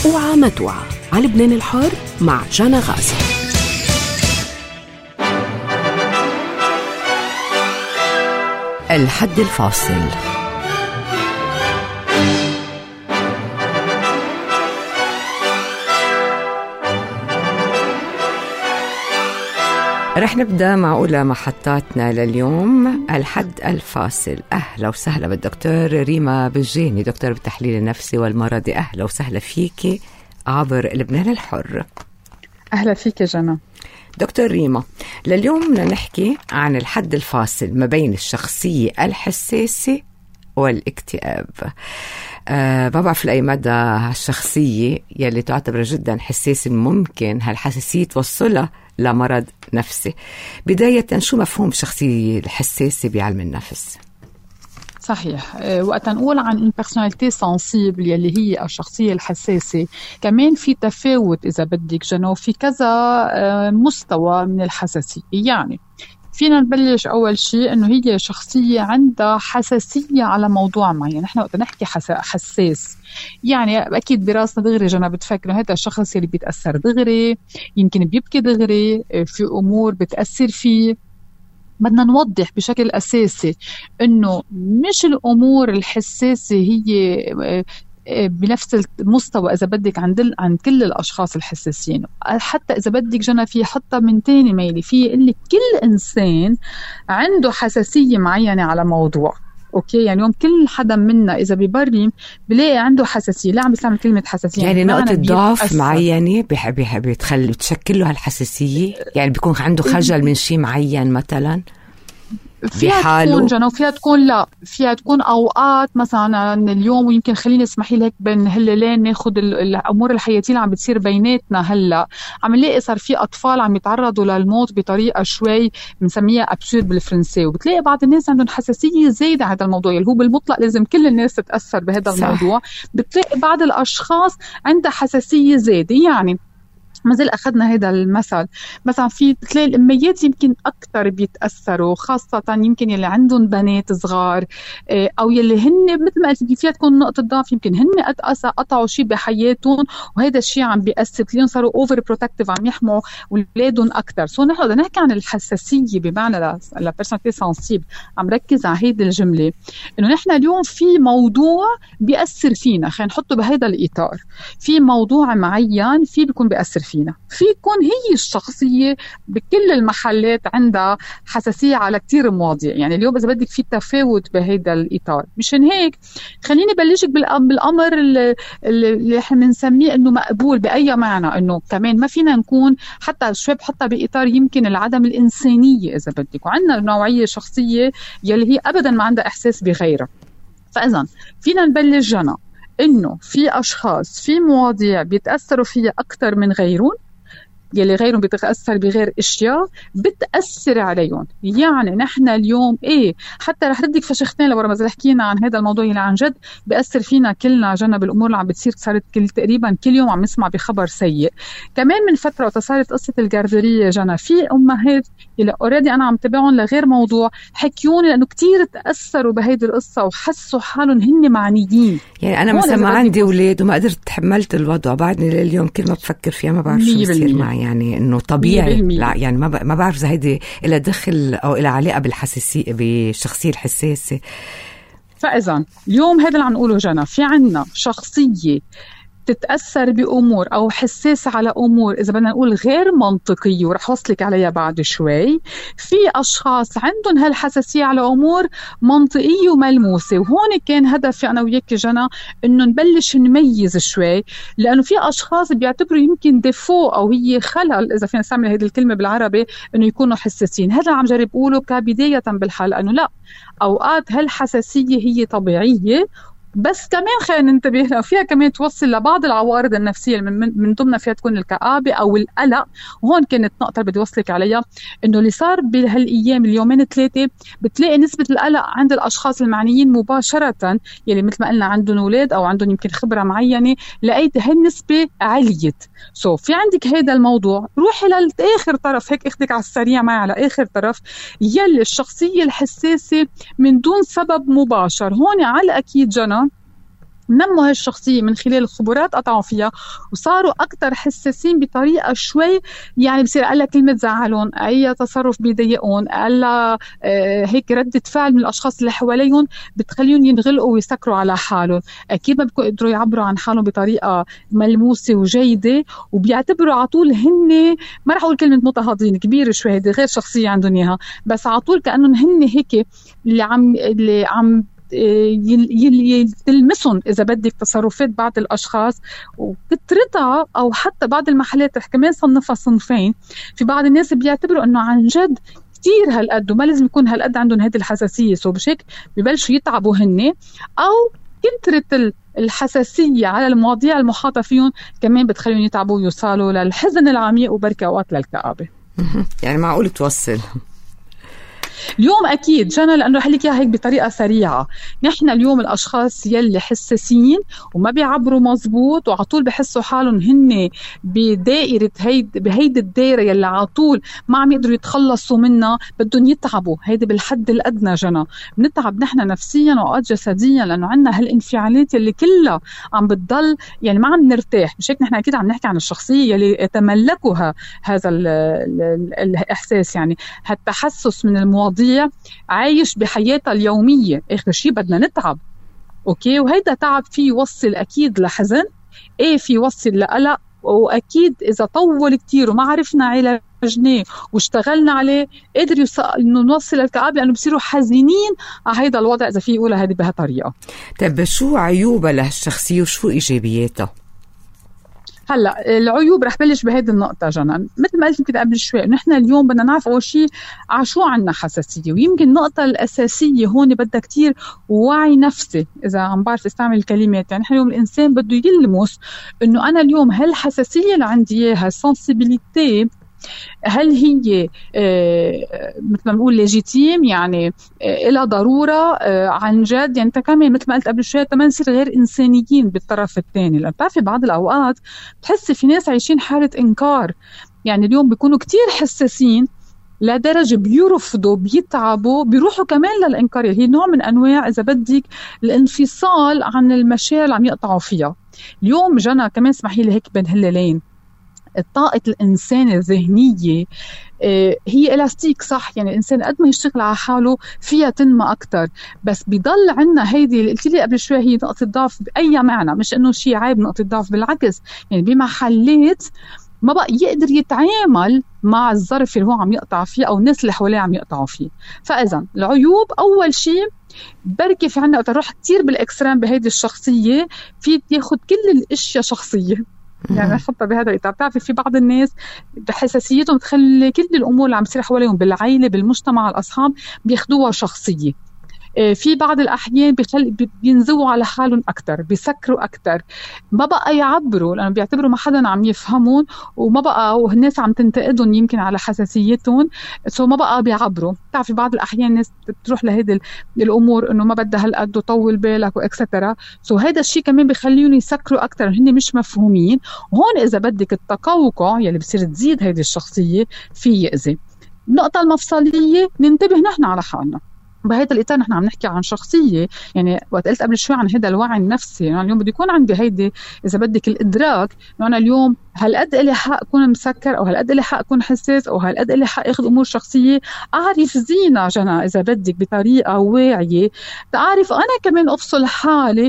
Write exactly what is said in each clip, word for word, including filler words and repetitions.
وعى ما توعى على لبنان الحار مع جانا غازي. الحد الفاصل. رح نبدأ مع أولى محطاتنا لليوم، الحد الفاصل. أهلا وسهلا بالدكتور ريما بجيني، دكتور بالتحليل النفسي والمرضي. أهلا وسهلا فيكي عبر لبنان الحر. أهلا فيك جنى. دكتور ريما، لليوم بدنا نحكي عن الحد الفاصل ما بين الشخصية الحساسة والاكتئاب. أه ما بعرف لأي مدى هالشخصية يلي تعتبر جدا حساسة ممكن هالحساسية توصلها لمرض نفسي. بداية شو مفهوم الشخصية الحساسة بعلم النفس؟ صحيح، وقت نقول عن البرسوناليتي سنسيبل يلي هي الشخصية الحساسة، كمان في تفاوت إذا بدك جنو في كذا مستوى من الحساسية. يعني فينا نبلش أول شيء إنه هي شخصية عندها حساسية على موضوع معين. نحن وقت نحكي حساس يعني أكيد براسنا دغري جنا بتفكر إنه هذا الشخص اللي بيتأثر دغري، يمكن بيبكي دغري، في أمور بتأثر فيه. بدنا نوضح بشكل أساسي إنه مش الأمور الحساسة هي بنفس المستوى إذا بدك عند عند كل الأشخاص الحساسين. حتى إذا بدك جنا في حتى من تاني ميلي في اللي كل إنسان عنده حساسية معينة على موضوع. أوكي، يعني يوم كل حدا منا إذا بيبرم بلاقي عنده حساسية. لا عم بيستعمل كلمة حساسية يعني نقطة ضعف معينة بيحب بتخلي بتشكل له هالحساسية. يعني بيكون عنده خجل من شيء معين مثلا فيها تكون جنو، فيها تكون لا فيها تكون أوقات مثلا اليوم ويمكن خليني اسمحي لك بين هالليلين ناخد الأمور الحياتية اللي عم بتصير بيناتنا. هلا عم نلاقي صار في أطفال عم يتعرضوا للموت بطريقة شوي بنسميها أبسورد بالفرنسي، وبتلاقي بعض الناس عندهم حساسية زايدة على هذا الموضوع اللي هو بالمطلق لازم كل الناس تتأثر بهذا الموضوع. بتلاقي بعض الأشخاص عندها حساسية زايدة. يعني ما زال أخذنا هذا المثل، مثلا في تلاقي الأميات يمكن أكتر بيتأثروا، خاصة يمكن يلي عندهم بنات صغار أو يلي هن مثل ما قلت فيها تكون نقطة ضعف، يمكن هن قطعوا شيء بحياتهم وهذا الشيء عم بيأثر، تلاقيهم صاروا أوفر بروتكتيف، عم يحموا أولادهم أكتر. سو نحن بدنا نحكي عن الحساسية بمعنى لا بيرسوناليتي سنسيبل، عم ركز على هيدي الجملة إنه نحن اليوم في موضوع بيأثر فينا، خلينا نحطه بهذا الإطار. في موضوع معين في بيكون بيأثر فينا، في يكون هي الشخصية بكل المحلات عندها حساسية على كتير مواضيع. يعني اليوم إذا بدك في تفاوت بهذا الإطار. مشان هيك خليني بلشك بالأمر اللي احنا بنسميه إنه مقبول بأي معنى، إنه كمان ما فينا نكون حتى شوي بحطها بإطار يمكن العدم الإنسانية إذا بدك. وعندنا نوعية شخصية يلي هي أبدا ما عندها إحساس بغيرها. فإذا فينا نبلش جنا إنه في أشخاص في مواضيع بيتأثروا فيها أكتر من غيرهم، يلي غيرهم بيتأثر بغير أشياء بتأثر عليهم. يعني نحن اليوم إيه حتى رح ردك فشختين لورا ما زال حكينا عن هذا الموضوع اللي عن جد بيأثر فينا كلنا جنب الأمور اللي عم بتصير. صارت كل تقريبا كل يوم عم نسمع بخبر سيء. كمان من فترة وتصارت قصة الجاردرية جنى، في أمهات اللي أوريدي أنا عم تابعهم لغير موضوع حكيوني لأنه كتير تأثروا بهيدي القصة وحسوا حالهم هن معنيين. يعني أنا مثلا ما عندي أولاد وما قدرت تحملت الوضع، بعدني لليوم كل ما بفكر فيها ما بعرف شو بصير معي. يعني إنه طبيعي لا يعني ما ما بعرف إذا هيدي إلى دخل أو إلى علاقة بالحساسية بالشخصية الحساسة. فإذا اليوم هذا اللي عم نقوله جنى، في عنا شخصية تتأثر بأمور أو حساسة على أمور إذا بدنا نقول غير منطقية ورح وصلك عليها بعد شوي. في أشخاص عندهم هالحساسية على أمور منطقية وملموسة. وهون كان هدفي أنا وياك جنى إنه نبلش نميز شوي، لأنه في أشخاص بيعتبروا يمكن ديفو أو هي خلل إذا فينا نستعمل هذه الكلمة بالعربي إنه يكونوا حساسين. هذا عم جرب أقوله كبداية بالحلقة إنه لا، أوقات هالحساسية هي طبيعية، بس كمان خلينا ننتبه فيها كمان توصل لبعض العوارض النفسية من, من ضمنها فيها تكون الكآبة أو القلق. وهون كانت نقطة بدي وصلك عليها، إنه اللي صار بهالأيام اليومين ثلاثة بتلاقي نسبة القلق عند الأشخاص المعنيين مباشرة يلي مثل ما قلنا عندهم أولاد أو عندهم يمكن خبرة معينة، لقيت هالنسبة عليت. سو في عندك هذا الموضوع، روحي للآخر طرف هيك اخدك على السريع معي على آخر طرف يلي الشخصية الحساسة من دون سبب مباشر. هون على أكيد جنى نموا هالشخصية من خلال الخبرات قطعوا فيها وصاروا أكتر حساسين بطريقة شوي، يعني بصير قال لها كلمة زعلون، أي تصرف بيضايقون، قال لها آه هيك ردة فعل من الأشخاص اللي حواليهم بتخليهم ينغلقوا ويسكروا على حالهم. أكيد ما بيكونوا قدروا يعبروا عن حالهم بطريقة ملموسة وجيدة، وبيعتبروا عطول هن، ما رح أقول كلمة مضطهدين كبيرة شوي، هذه غير شخصية عندهم إياها، بس عطول كأنهم هن هيك اللي عم اللي عم يلمسون إذا بدك تصرفات بعض الأشخاص وكترتها، أو حتى بعض المحلات رح كمان صنفها صنفين. في بعض الناس بيعتبروا أنه عن جد كتير هالقد وما لازم يكون هالقد عندهم هذه الحساسية، سو بشك ببلشوا يتعبوا هن، أو كترة الحساسية على المواضيع المحاطة فيهم كمان بتخليهم يتعبوا ويوصلوا للحزن العميق وبركة أوقات للكآبة. يعني معقول توصل اليوم أكيد جانا، لأنه رح لك هيك بطريقة سريعة. نحن اليوم الأشخاص يلي حساسين وما بيعبروا مزبوط وعطول بحسوا حالهم هن بدائرة هيد بهيد الدائرة يلي عطول ما عم يقدروا يتخلصوا منها، بدهم يتعبوا. هيدا بالحد الأدنى جانا، بنتعب نحن نفسيا وأوقات جسديا، لأنه عنا هالانفعالات يلي كلها عم بتضل، يعني ما عم نرتاح. مش هيك نحن أكيد عم نحكي عن الشخصية يلي يتملكها هذا ال ال الإحساس، يعني هالتحسس من المواضيع عايش بحياتها اليومية. آخر شيء بدنا نتعب، أوكي، وهيدا تعب فيه يوصل أكيد لحزن، إيه فيه يوصل لقلق، وأكيد إذا طول كتير وما عرفنا علاجناه واشتغلنا عليه قدر يوصل إنه نوصل الكآبة، لأنه بصيروا حزينين على هيدا الوضع إذا فيه يقولها هذه بهالطريقة. طيب شو عيوبها لهالشخصية وشو إيجابياتها؟ هلا العيوب رح بلش بهيدي النقطة جنان، مثل ما قلت يمكن قبل شوي، نحن اليوم بدنا نعرف أول شيء عشو عنا حساسية، ويمكن النقطة الأساسية هون بدها كتير وعي نفسي، إذا عم بعرف استعمل الكلمات. يعني نحن اليوم الإنسان بده يلمس إنه أنا اليوم هالحساسية اللي عندي إياها، السنسيبيليتي، هل هي آه مثل ما نقول ليجيتيم، يعني آه إلى ضرورة آه عن جد. يعني كمان مثل ما قلت قبل شوية كمان نصير غير إنسانيين بالطرف الثاني، لأن بتعرفي بعض الأوقات بتحسي في ناس عايشين حالة إنكار. يعني اليوم بيكونوا كتير حساسين لدرجة بيرفضوا بيتعبوا بيروحوا كمان للإنكار، هي نوع من أنواع إذا بدك الانفصال عن المشاعر اللي عم يقطعوا فيها. اليوم جانا كمان اسمحي لي هيك بين هالليلين، طاقة الإنسان الذهنية هي إلاستيك صح، يعني الإنسان قد ما يشتغل على حاله فيها تنمى أكتر، بس بيضل عنا هيدي اللي قلت لي قبل شوي هي نقطة ضعف بأي معنى، مش إنه شيء عيب نقطة ضعف، بالعكس يعني بمحلات ما بقى يقدر يتعامل مع الظرف اللي هو عم يقطع فيه أو الناس اللي حواليه عم يقطعوا فيه. فإذا العيوب أول شيء بركي في عنا تروح كتير بالإكستريم بهيدي الشخصية، في تاخد كل الأشياء شخصية، يعني نحطها بهذا الإطار. بتعرفي في بعض الناس بحساسيتهم تخلي كل الأمور اللي عم تصير حواليهم بالعائلة بالمجتمع الأصحاب بياخدوها شخصية. في بعض الأحيان بيخل... بينزووا على حالهم أكتر، بيسكروا أكتر، ما بقى يعبروا لأنه بيعتبروا ما حدا عم يفهمون، وما بقى والناس عم تنتقدهم يمكن على حساسيتهم، سو ما بقى بيعبروا. تعرفي بعض الأحيان الناس بتروح لهيدي الأمور إنه ما بدها هالقد وطول بالك وإكسترا، سو هذا الشيء كمان بيخليهم يسكروا أكتر، هن مش مفهومين. وهون إذا بدك التقوقع يلي بصير تزيد هيدي الشخصية في يأذي. النقطة المفصلية ننتبه نحن على حالنا بهذا الإطار. نحن عم نحكي عن شخصية، يعني وقت قلت قبل شوي عن هذا الوعي النفسي، يعني اليوم بده يكون عندي هيدي إذا بدك الإدراك إنه أنا اليوم هالقد إلي حق أكون مسكر، أو هالقد إلي حق أكون حساس، أو هالقد إلي حق أخذ أمور شخصية. أعرف زينة جنا إذا بدك بطريقة واعية، تعرف أنا كمان أفصل حالي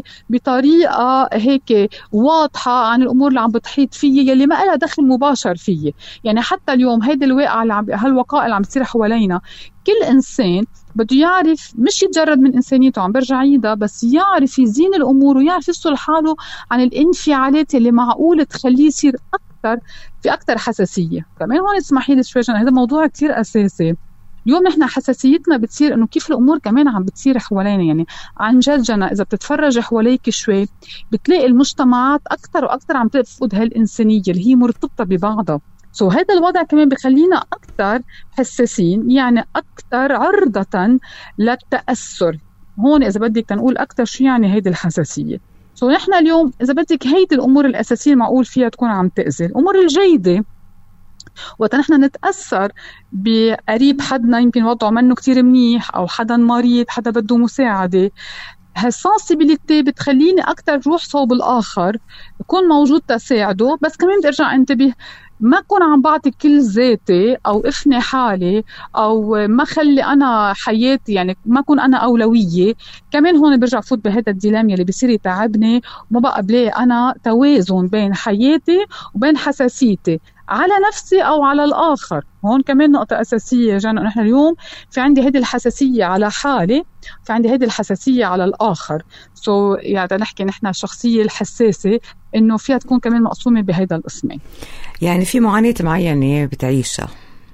بطريقة هيك واضحة عن الأمور اللي عم بتحيط فيي يلي ما لها دخل مباشر فيي. يعني حتى اليوم هيدي الواقع اللي عم هالوقائع اللي عم تصير حوالينا، كل إنسان بده يعرف مش يتجرد من إنسانيته، عم برجع عيدها، بس يعرف يزين الأمور ويعرف يفصل حاله عن الانفعالات اللي معقول تخليه يصير أكتر في أكتر حساسية. كمان هون اسمحي لي شوي، هذا موضوع كتير أساسي. اليوم نحن حساسيتنا بتصير إنه كيف الأمور كمان عم بتصير حوالينا. يعني عن جد جنا إذا بتتفرج حواليك شوي بتلاقي المجتمعات أكتر وأكتر عم تفقد هالإنسانية اللي هي مرتبطة ببعضها. سو so, هذا الوضع كمان بخلينا أكتر حساسين، يعني أكتر عرضة للتأثر. هون إذا بدك تنقول أكتر شو يعني هيدي الحساسية. سو so, نحن اليوم إذا بدك هيدي الأمور الأساسية المعقول فيها تكون عم تأذي. الأمور الجيدة وقت نحن نتأثر بقريب حدنا يمكن وضعه منه كتير منيح، أو حدا مريض حدا بده مساعدة، هالسنسيبيليتي بتخليني أكتر روح صوب الآخر، يكون موجود تساعده، بس كمان بدي أرجع انتبه ما أكون عم بعطي كل ذاتي أو إفني حالي أو ما خلي أنا حياتي، يعني ما أكون أنا أولوية. كمان هون برجع فوت بهذا الديلام يلي بيصير يتعبني، وما بقى بلاقي أنا توازن بين حياتي وبين حساسيتي على نفسي أو على الآخر. هون كمان نقطة أساسية جانا، نحن اليوم في عندي هذه الحساسية على حالي، في عندي هذه الحساسية على الآخر. سو so, يعني نحكي نحن الشخصية الحساسة إنه فيها تكون كمان مقسومة بهذا القسمين. يعني في معاناة معينة بتعيشها،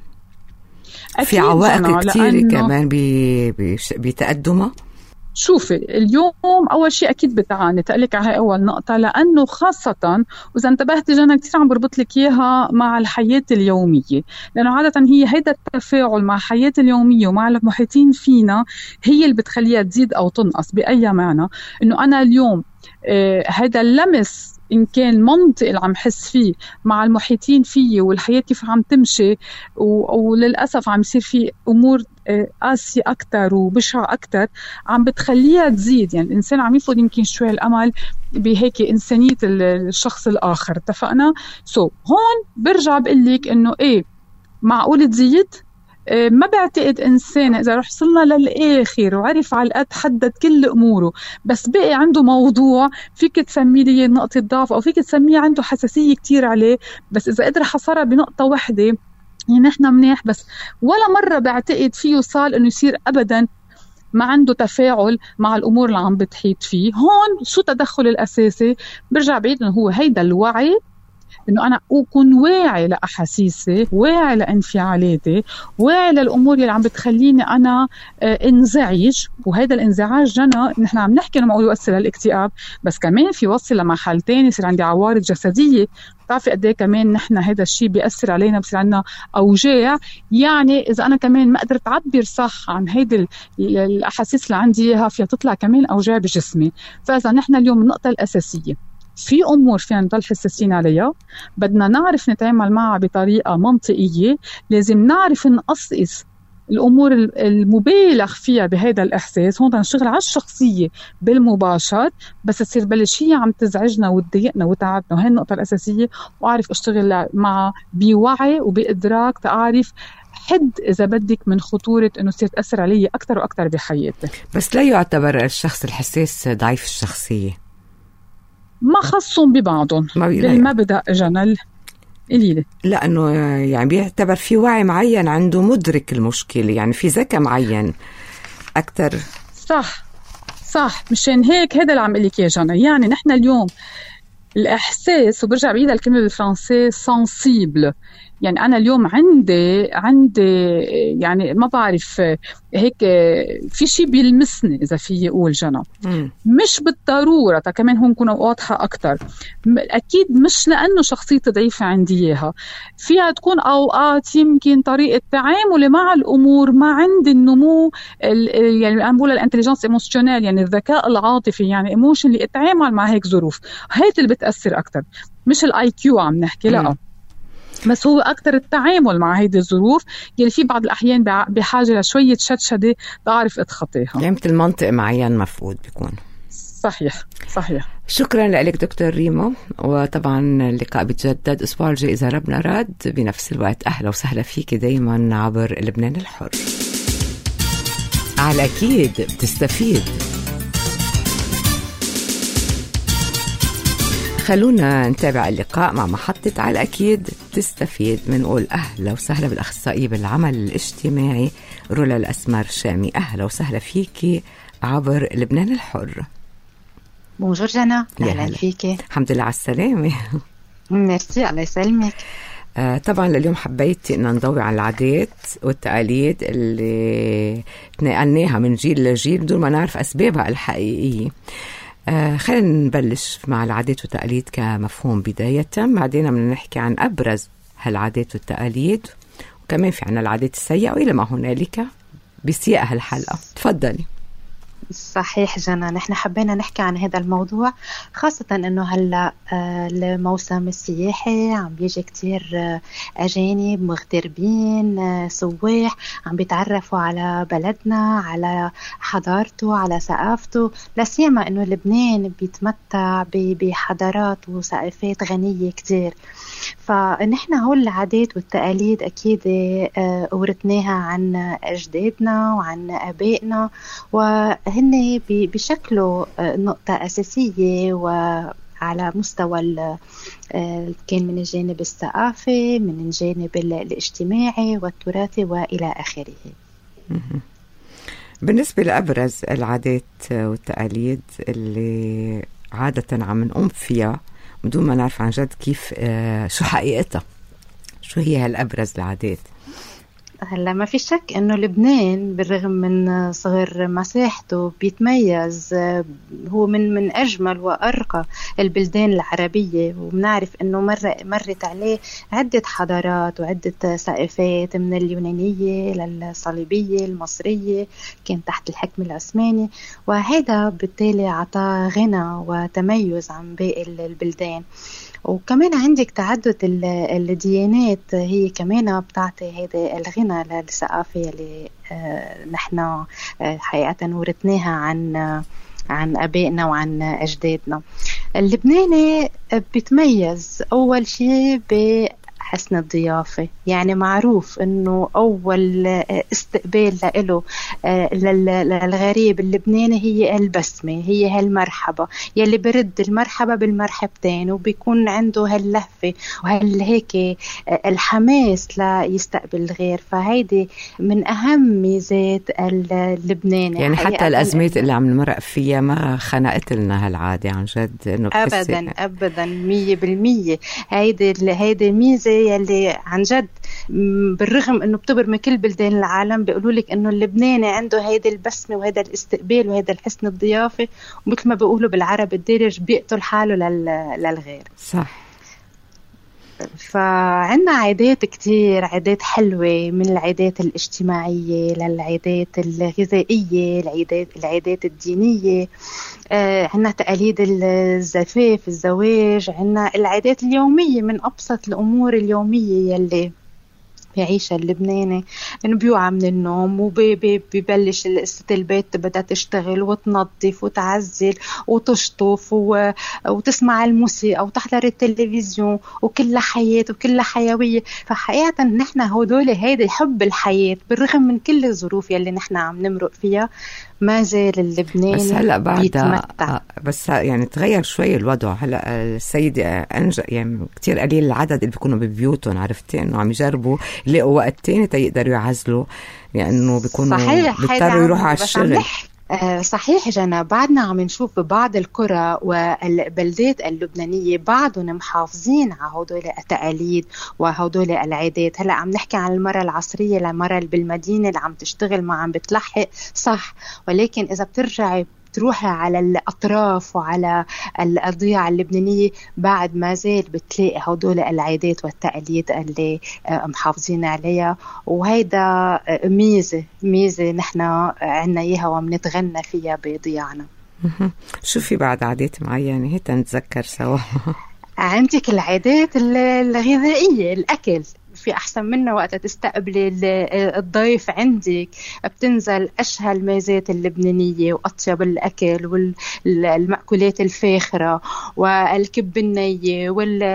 في عوائق كتير كمان بي بي بيتقدمها. شوفي اليوم أول شيء أكيد بتعاني، تقلك على هاي أول نقطة، لأنه خاصة وإذا انتبهتي جانا كتير عم بربط لك إياها مع الحياة اليومية، لأنه عادة هي هيدا التفاعل مع الحياة اليومية ومع المحيطين فينا هي اللي بتخليها تزيد أو تنقص. بأي معنى؟ إنه أنا اليوم آه هيدا اللمس إن كان منطق اللي عم حس فيه مع المحيطين فيه والحياة كيف عم تمشي، وللأسف عم يصير فيه أمور قاسية أكتر وبشعة أكتر عم بتخليها تزيد. يعني الإنسان عم يفقد يمكن شوي الأمل بهيك إنسانية الشخص الآخر. اتفقنا؟ سو so, هون برجع بقلك إنه إيه معقول تزيد. ما بعتقد إنسان إذا رح صلنا للآخر وعرف على القد حدد كل أموره بس بقي عنده موضوع فيك تسميه لي نقطة ضعف أو فيك تسميه عنده حساسية كتير عليه، بس إذا قدر حصرها بنقطة واحدة يعني نحن منيح. بس ولا مرة بعتقد فيه يوصل إنه يصير أبداً ما عنده تفاعل مع الأمور اللي عم بتحيط فيه. هون شو تدخل الأساسي؟ برجع بعيد إنه هو هيدا الوعي، إنه أنا أكون واعي لأحاسيسي، واعي لانفعالاتي، واعي للأمور اللي عم بتخليني أنا انزعج. وهذا الانزعاج جنا نحن عم نحكي إنه معقول يوصل للاكتئاب، بس كمان في وصل لمحل تاني يصير عندي عوارض جسدية. بتعرفي قد ايه كمان نحن هذا الشيء بيأثر علينا، بصير عندنا أوجاع. يعني إذا أنا كمان ما قدرت أعبر صح عن هيدي الأحاسيس اللي عندي إياها فيها تطلع كمان أوجاع بجسمي. فإذا نحن اليوم النقطة الأساسية في أمور فينا نضل حساسين عليها، بدنا نعرف نتعامل معها بطريقة منطقية. لازم نعرف نقصقص الأمور المبالغ فيها بهذا الإحساس. هون نشتغل على الشخصية بالمباشر، بس تصير بلش هي عم تزعجنا وتضايقنا وتعبنا، وهي النقطة الأساسية. وأعرف أشتغل معها بوعي وبإدراك، تعرف حد إذا بدك من خطورة إنه تصير تأثر علي أكتر وأكتر بحياتي. بس لا يعتبر الشخص الحساس ضعيف الشخصية؟ ما خصهم ببعضهم بالمبدأ جنل قليلة، لأنه يعني بيعتبر في وعي معين عنده مدرك المشكلة، يعني في ذكاء معين أكتر. صح صح، مشان هيك هذا اللي عم قلك يا جنى. يعني نحن اليوم الإحساس، وبرجع بعيد الكلمة بالفرنسي سنسيبل، يعني أنا اليوم عندي عندي يعني ما بعرف هيك في شيء بيلمسني إذا في يقول جنى. مش بالضرورة كمان هون كنا واضحة أكتر. أكيد مش لأنه شخصيتي ضعيفة عندي إياها، فيها تكون أوقات يمكن طريقة تعاملي مع الأمور ما عندي النمو يعني أنا بقول الانتليجنس ايموشنال، يعني الذكاء العاطفي، يعني ايموشن اللي اتعامل مع هيك ظروف. هاي اللي بتأثر أكتر، مش الاي كيو عم نحكي، لا، بس هو أكتر التعامل مع هيدي الظروف يلي في بعض الأحيان بحاجة لشوية شدشدة تعرف اتخطيها. يعني مثل منطق معين مفقود بيكون. صحيح صحيح. شكرا لك دكتور ريما، وطبعا اللقاء بيتجدد أسبوع الجاي إذا ربنا راد بنفس الوقت. أهلا وسهلا فيك دايما عبر لبنان الحر. على أكيد بتستفيد. خلونا نتابع اللقاء مع محطة على أكيد تستفيد. بنقول أهلا وسهلا بالأخصائية بالعمل الاجتماعي رولا الأسمر شامي. أهلا وسهلا فيكي عبر لبنان الحر. بونجور جانا، أهلا فيكي. الحمد لله على السلامة. ميرسي، الله يسلمك. آه طبعا لليوم حبيت إن نضوي على العادات والتقاليد اللي تنقلناها من جيل لجيل بدون ما نعرف أسبابها الحقيقية. آه خلينا نبلش مع العادات والتقاليد كمفهوم بداية، بعدين بدنا نحكي عن أبرز هالعادات والتقاليد، وكمان في عنا العادات السيئة وإلى ما هنالك بسياق هالحلقة. تفضلي. صحيح جنى، نحن حبينا نحكي عن هذا الموضوع خاصة أنه هلأ الموسم السياحي عم بيجي كتير أجانب مغتربين سواح عم بيتعرفوا على بلدنا، على حضارته، على ثقافته، لا سيما أنه لبنان بيتمتع بحضارات وثقافات غنية كتير. فنحن هول العادات والتقاليد أكيد ورثناها عن أجدادنا وعن آبائنا، وهن بشكله نقطة أساسية وعلى مستوى كان من الجانب الثقافي، من الجانب الاجتماعي والتراثي وإلى آخره. بالنسبة لأبرز العادات والتقاليد اللي عادة عم نقوم فيها بدون ما نعرف عن جد كيف شو حقيقتها، شو هي هالأبرز العادات؟ هلا ما في شك انه لبنان بالرغم من صغر مساحته بيتميز، هو من من اجمل وارقى البلدان العربيه، وبنعرف انه مر مرت عليه عده حضارات وعده ثقافات، من اليونانيه للصليبيه المصريه كان تحت الحكم العثماني، وهذا بالتالي عطاه غنى وتميز عن باقي البلدان. وكمان عندك تعدد الديانات هي كمان بتعطي هذا الغنى للثقافة اللي نحن حقيقة ورثناها عن عن أبائنا وعن أجدادنا. اللبناني بيتميز أول شيء بحسن الضيافة، يعني معروف أنه أول استقبال له للغريب اللبناني هي البسمة، هي هالمرحبة يلي برد المرحبة بالمرحبتين، وبيكون عنده هاللهفة وهال هيك الحماس ليستقبل الغير. فهيدي من أهم ميزات اللبناني، يعني حتى الأزمات اللي عم نمرق فيها ما خنقت لنا هالعادة عن جد إنه أبدا أبدا مية بالمية. هيدي هيدي ميزة يلي عن جد بالرغم انه بتبر من كل بلدان العالم بيقولوا لك انه اللبناني عنده هيدا البسمه وهذا الاستقبال وهذا الحسن الضيافه، ومثل ما بيقولوا بالعرب الدارج بيقتل حاله للغير. صح. فعندنا عادات كتير، عادات حلوة، من العادات الاجتماعية للعادات الغذائية، العادات العادات الدينية، آه، عندنا تقاليد الزفاف، الزواج، عندنا العادات اليومية من أبسط الأمور اليومية يلي بيعيشها اللبناني، إنه بيوعى من النوم وبيبلش ست البيت بدها تشتغل وتنظف وتعزل وتشطف وتسمع الموسيقى وتحضر التلفزيون، وكلها حياة وكلها حيوية. فحقيقة نحن هدول هيدا حب الحياة بالرغم من كل الظروف يلي نحن عم نمرق فيها، ما زال اللبناني بس هلا بعد بيتمتع. بس يعني تغير شوي الوضع هلا. السيدة أنج يعني كتير قليل العدد اللي بيكونوا ببيوتهم، عرفتي إنه عم يجربوا يلاقوا وقت تاني تيقدروا يعزلوا، لأنه يعني بيكونوا بيضطروا يروحوا على الشغل. صحيح جنى، بعدنا عم نشوف ببعض القرى والبلدات اللبنانية بعضهم محافظين على هدول التقاليد وهدول العادات. هلأ عم نحكي عن المرأة العصرية، المرأة بالمدينة اللي عم تشتغل ما عم بتلحق، صح، ولكن إذا بترجعي تروحي على الأطراف وعلى الأضياع اللبنانية بعد ما زال بتلاقي هدول العادات والتقاليد اللي محافظين عليها، وهيدا ميزة ميزة نحن عنا إياها ومنتغنى فيها بضياعنا. شو في بعد عادات معينة هيك نتذكر سوا؟ عندك العادات الغذائية، الأكل في أحسن منه وقت تستقبل الضيف عندك، بتنزل أشهى الميزات اللبنانية وأطيب الأكل والمأكولات الفاخرة والكب النية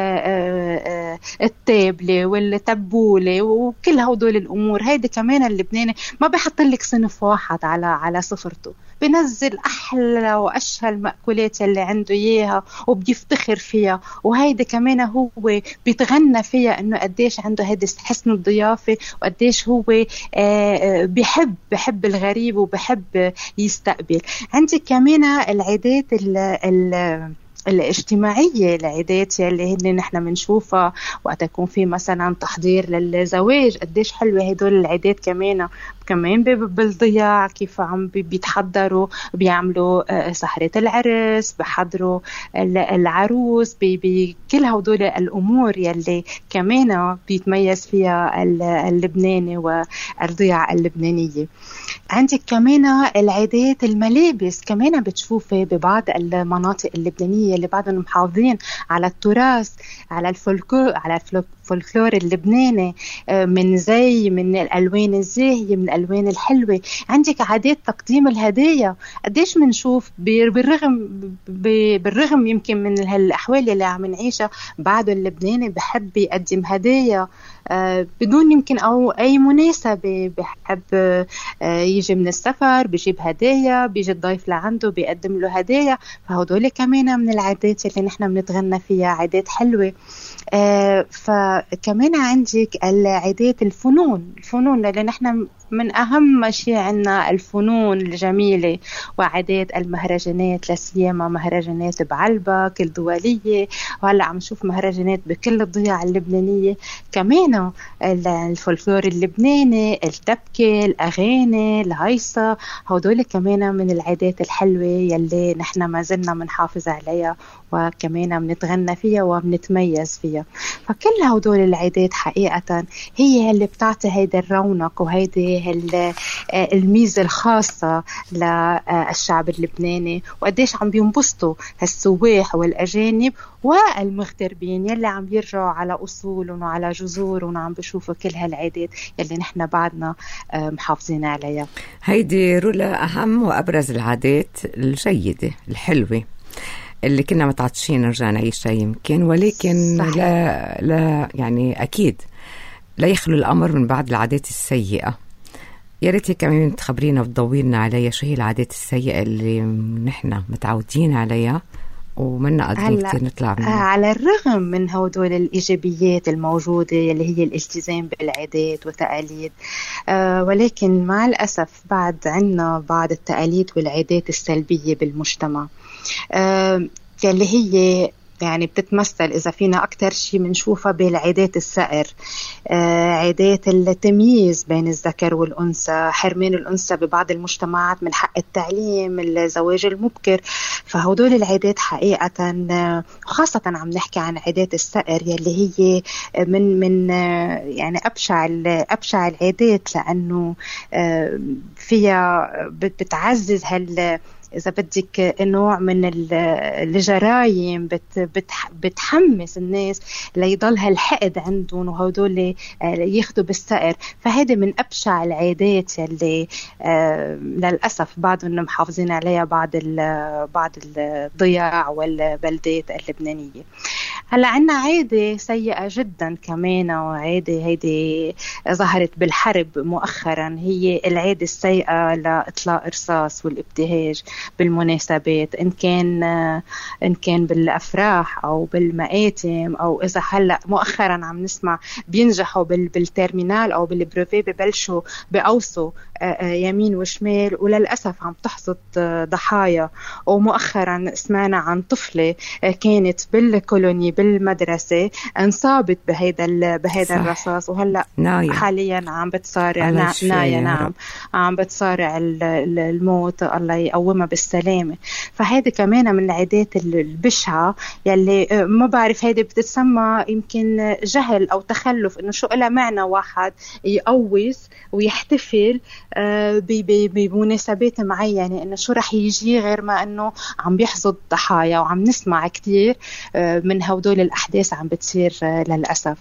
والتابلة والتبولة وكل هدول الأمور. هيدا كمان اللبناني ما بيحط لك صنف واحد على على سفرته، بنزل أحلى وأشهى المأكولات اللي عنده إياها وبيفتخر فيها، وهيدا كمان هو بيتغنى فيها إنه قديش عنده هيدا حسن الضيافة وقديش هو بيحب بيحب الغريب وبيحب يستقبل. عندك كمان العادات ال ال الاجتماعية، العادات يلي هن نحن منشوفها وقت يكون في مثلا تحضير للزواج، قديش حلوة هدول العادات كمان كمان بالضياع، كيف عم بيتحضروا بيعملوا سهرة العرس، بحضروا العروس، بكل هدول الأمور يلي كمان بيتميز فيها اللبناني والضياع اللبنانية. عندك كمان العادات الملابس، كمان بتشوفي ببعض المناطق اللبنانية اللي بعضهم محافظين على التراث، على الفولكلور على الفولكلور اللبناني، من زي من الألوان الزاهية، من الألوان الحلوة. عندك عادات تقديم الهدايا، قديش منشوف بالرغم بالرغم يمكن من هالأحوال اللي عم نعيشها بعد اللبناني بحب يقدم هدايا بدون يمكن أو أي مناسبة، بحب يجي من السفر بيجيب هدايا، بيجي الضيف لعنده بيقدم له هدايا. فهدول كمان من العادات اللي نحن بنتغنى فيها، عادات حلوة. آه فكمان عندك العادات الفنون الفنون اللي نحن من أهم شيء عنا الفنون الجميلة وعادات المهرجانات، لسيما مهرجانات بعلبك الدولية، وهلأ عم نشوف مهرجانات بكل الضياع اللبنانية. كمان الفولكلور اللبناني، التبكة، الأغاني، الهيصة، هدول كمان من العادات الحلوة يلي نحن ما زلنا منحافظ عليها وكمان منتغنى فيها ومنتميز فيها. فكل هدول العادات حقيقة هي اللي بتعطي هيدا الرونق وهيدا الميزة الخاصة للشعب اللبناني، وقديش عم بينبسطوا السواح والأجانب والمغتربين يلي عم يرجعوا على أصولهم وعلى جذورهم وعم بيشوفوا كل هالعادات يلي نحن بعدنا محافظين عليها. هيدي رولا أهم وأبرز العادات الجيدة الحلوة اللي كنا متعطشين نرجع نعيشها يمكن، ولكن صحيح. لا لا يعني أكيد لا يخلو الأمر من بعض العادات السيئة. يا ريت كمان تخبرينا وتضوينا عليها شو هي العادات السيئة اللي نحن متعودين عليها ومنا قادرين كتير نطلع منها. على الرغم من هدول الإيجابيات الموجودة اللي هي الالتزام بالعادات وتقاليد، آه ولكن مع الأسف بعد عنا بعض التقاليد والعادات السلبية بالمجتمع، آه اللي هي يعني بتتمثل إذا فينا أكتر شيء منشوفها بالعادات السائر، آه عادات التمييز بين الذكر والأنثى، حرمان الأنثى ببعض المجتمعات من حق التعليم، الزواج المبكر. فهدول العادات حقيقة خاصة عم نحكي عن عادات السائر يلي هي من من يعني أبشع أبشع العادات، لأنه آه فيها بتعزز هال إذا بدك نوع من الجرايم، بتحمس الناس ليضل هالحقد عندهم وهدول ياخدوا بالسائر. فهذا من أبشع العادات اللي للأسف بعضهم محافظين عليها بعض بعض الضياع والبلدات اللبنانية. هلا عنا عادة سيئة جدا كمان، وعادة هيدي ظهرت بالحرب مؤخرا، هي العادة السيئة لإطلاق رصاص والابتهاج بالمناسبات، إن كان إن كان بالأفراح أو بالمآتم، أو إذا هلا مؤخرا عم نسمع بينجحوا بالترمينال أو بالبروفي ببلشوا بأوصوا يمين وشمال، وللأسف عم تحصد ضحايا. ومؤخرا سمعنا عن طفلة كانت بالكولوني بالمدرسة انصابت بهيدا بهيدا الرصاص، وهلا نايا. حاليا عم بتصارع نا... نايا نعم عم بتصارع الموت، الله يقومها بالسلامة. فهذا كمان من العادات البشعة يلي ما بعرف، هيدا بتتسمى يمكن جهل أو تخلف، إنه شو إلا معنى واحد يقوز ويحتفل بمناسبات معينة، إنه شو رح يجي غير ما إنه عم بيحصد ضحايا. وعم نسمع كتير من هدول الأحداث عم بتصير للأسف.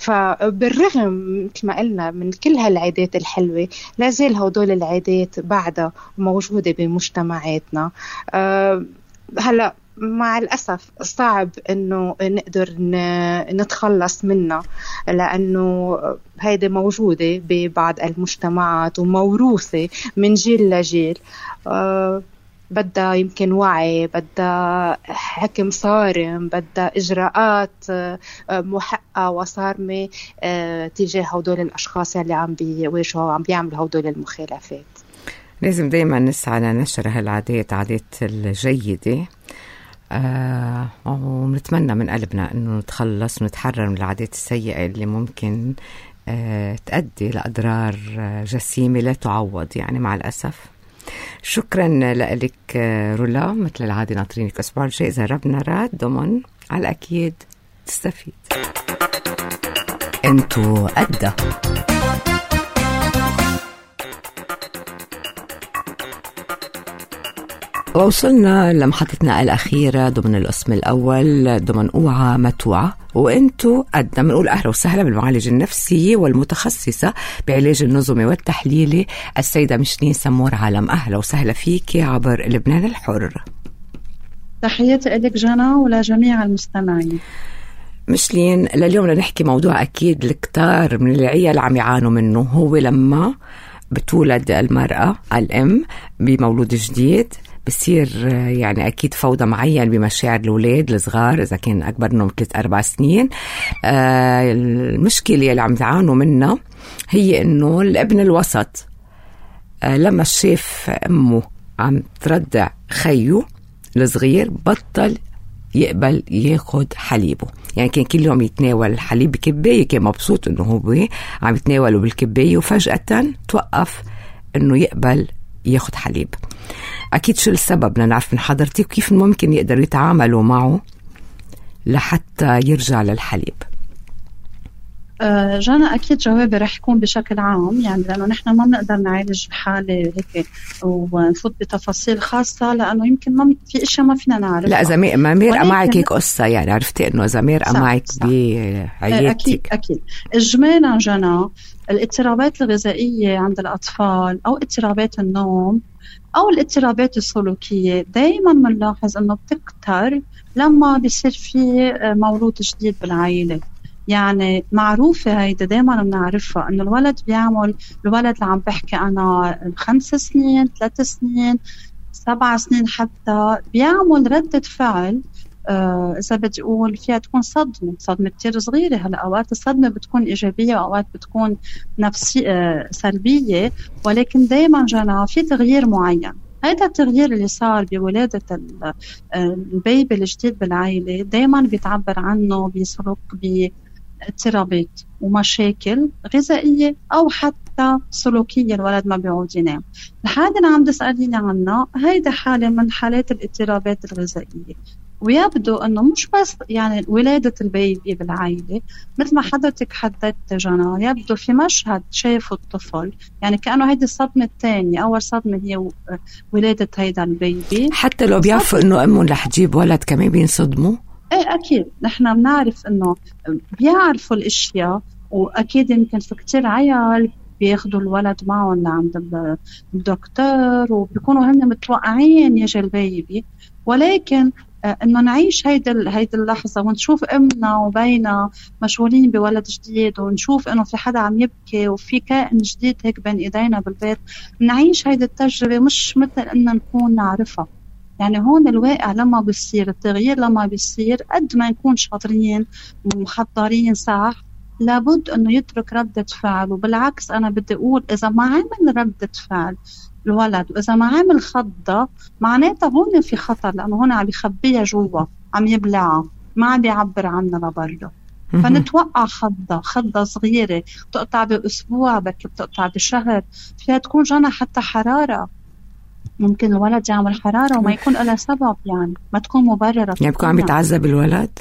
فبالرغم مثل ما قلنا من كل هالعادات الحلوة، لازال هدول العادات بعدها موجودة بمجتمعاتنا. أه هلأ مع الأسف صعب إنه نقدر نتخلص منها، لأنه هيدا موجودة ببعض المجتمعات وموروثة من جيل لجيل. أه بدها يمكن وعي، بدها حكم صارم، بدها إجراءات محقة وصارمة تجاه هدول الأشخاص اللي عم بيواجهوا وعم بيعملوا هدول المخالفات. لازم دايما نسعى لنشر هالعادات، عادات الجيدة آه ونتمنى من قلبنا أنه نتخلص ونتحرر من العادات السيئة اللي ممكن آه تؤدي لأضرار جسيمة لا تعوض يعني مع الأسف. شكرا لك رولا، مثل العادة ناطرينك أسبوع الجاي إذا ربنا راد. ضمن على الأكيد تستفيد. انتو أدى ووصلنا لمحطتنا الأخيرة ضمن القسم الأول ضمن أوعى متوعة. وانتو قد منقول أهلا وسهلا بالمعالج النفسي والمتخصصة بعلاج النظمي والتحليلي السيدة مشلين سمور عالم. أهلا وسهلا فيك عبر لبنان الحر. تحياتي لك جنى ولجميع المستمعين. مشلين، لليوم نحكي موضوع أكيد الكتار من العيال عم يعانوا منه، هو لما بتولد المرأة الأم بمولود جديد بصير يعني أكيد فوضى معين بمشاعر الأولاد الصغار إذا كان أكبر منهم ثلاث أربع سنين. آه المشكلة اللي عم تعانوا منها هي إنه الابن الوسط آه لما شاف أمه عم ترضع خيو الصغير بطل يقبل ياخد حليبه. يعني كان كل يوم يتناول الحليب بكباية، كان مبسوط إنه هو عم يتناوله بالكباية، وفجأة توقف إنه يقبل ياخد حليب. أكيد شو السبب بدنا نعرف من حضرتك، وكيف ممكن يقدروا يتعاملوا معه لحتى يرجع للحليب. أه جانا أكيد جوابي رح يكون بشكل عام، يعني لأنه نحن ما بنقدر نعالج الحالة هيك ونفوت بتفاصيل خاصة، لأنه يمكن ما في إشياء ما فينا نعرف. لا إذا ما مرقة معك هيك قصة، يعني عرفتي إنه إذا مرقة معك بعيادتك. أكيد أكيد. إجمالا جانا الاضطرابات الغذائية عند الأطفال أو اضطرابات النوم أو الاضطرابات السلوكية دايما بنلاحظ إنه بتكتر لما بيصير في مولود جديد بالعائلة. يعني معروفة هيدا دايما بنعرفها إنه الولد بيعمل، الولد اللي عم بحكي أنا خمس سنين ثلاث سنين سبع سنين حتى بيعمل ردة فعل آه إذا بدي أقول فيها تكون صدمة صدمة كتير صغيرة. هلا أوقات الصدمة بتكون إيجابية وأوقات بتكون نفسية آه سلبية، ولكن دايما جانا في تغيير معين. هذا التغيير اللي صار بولادة البيبي الجديد بالعائلة دايما بيتعبر عنه بسلوك باضطرابات ومشاكل غذائية أو حتى سلوكية. الولد ما بيعود ينام. الحالة اللي عم تسأليني عنها هيدا حالة من حالات الاضطرابات الغذائية، ويبدو أنه مش بس يعني ولادة البيبي بالعائلة مثل ما حضرتك حددت جنى، يبدو في مشهد شايفه الطفل، يعني كأنه هيدي الصدمة الثانية. أول صدمة هي ولادة هيدا البيبي، حتى لو بيعرفوا أنه أمهم رح تجيب ولد كمان بينصدموا. ايه أكيد نحن بنعرف أنه بيعرفوا الأشياء، وأكيد يمكن في كتير عيال بياخدوا الولد معهم لعند الدكتور وبيكونوا هن متوقعين يجي البيبي، ولكن إنه نعيش هيدا هيدا اللحظة ونشوف أمنا وبينا مشغولين بولد جديد، ونشوف إنه في حدا عم يبكي وفي كائن جديد هيك بين إيدينا بالبيت، نعيش هيدا التجربة مش مثل إننا نكون نعرفها. يعني هون الواقع لما بيصير التغيير، لما بيصير قد ما نكون شاطرين ومحضرين صح لابد إنه يترك ردة فعل. وبالعكس أنا بدي أقول إذا ما عمل ردة فعل الولد وإذا ما عمل خضة معناتها هون في خطر، لأنه هون عم يخبيها جوا، عم يبلعها، ما عم يعبر عنها لبرا. فنتوقع خضة خضة صغيرة بتقطع بأسبوع، بك بتقطع بشهر، فيها تكون جانا حتى حرارة. ممكن الولد يعمل حرارة وما يكون لها سبب، يعني ما تكون مبررة. يعني بيكون عم يتعذب الولد؟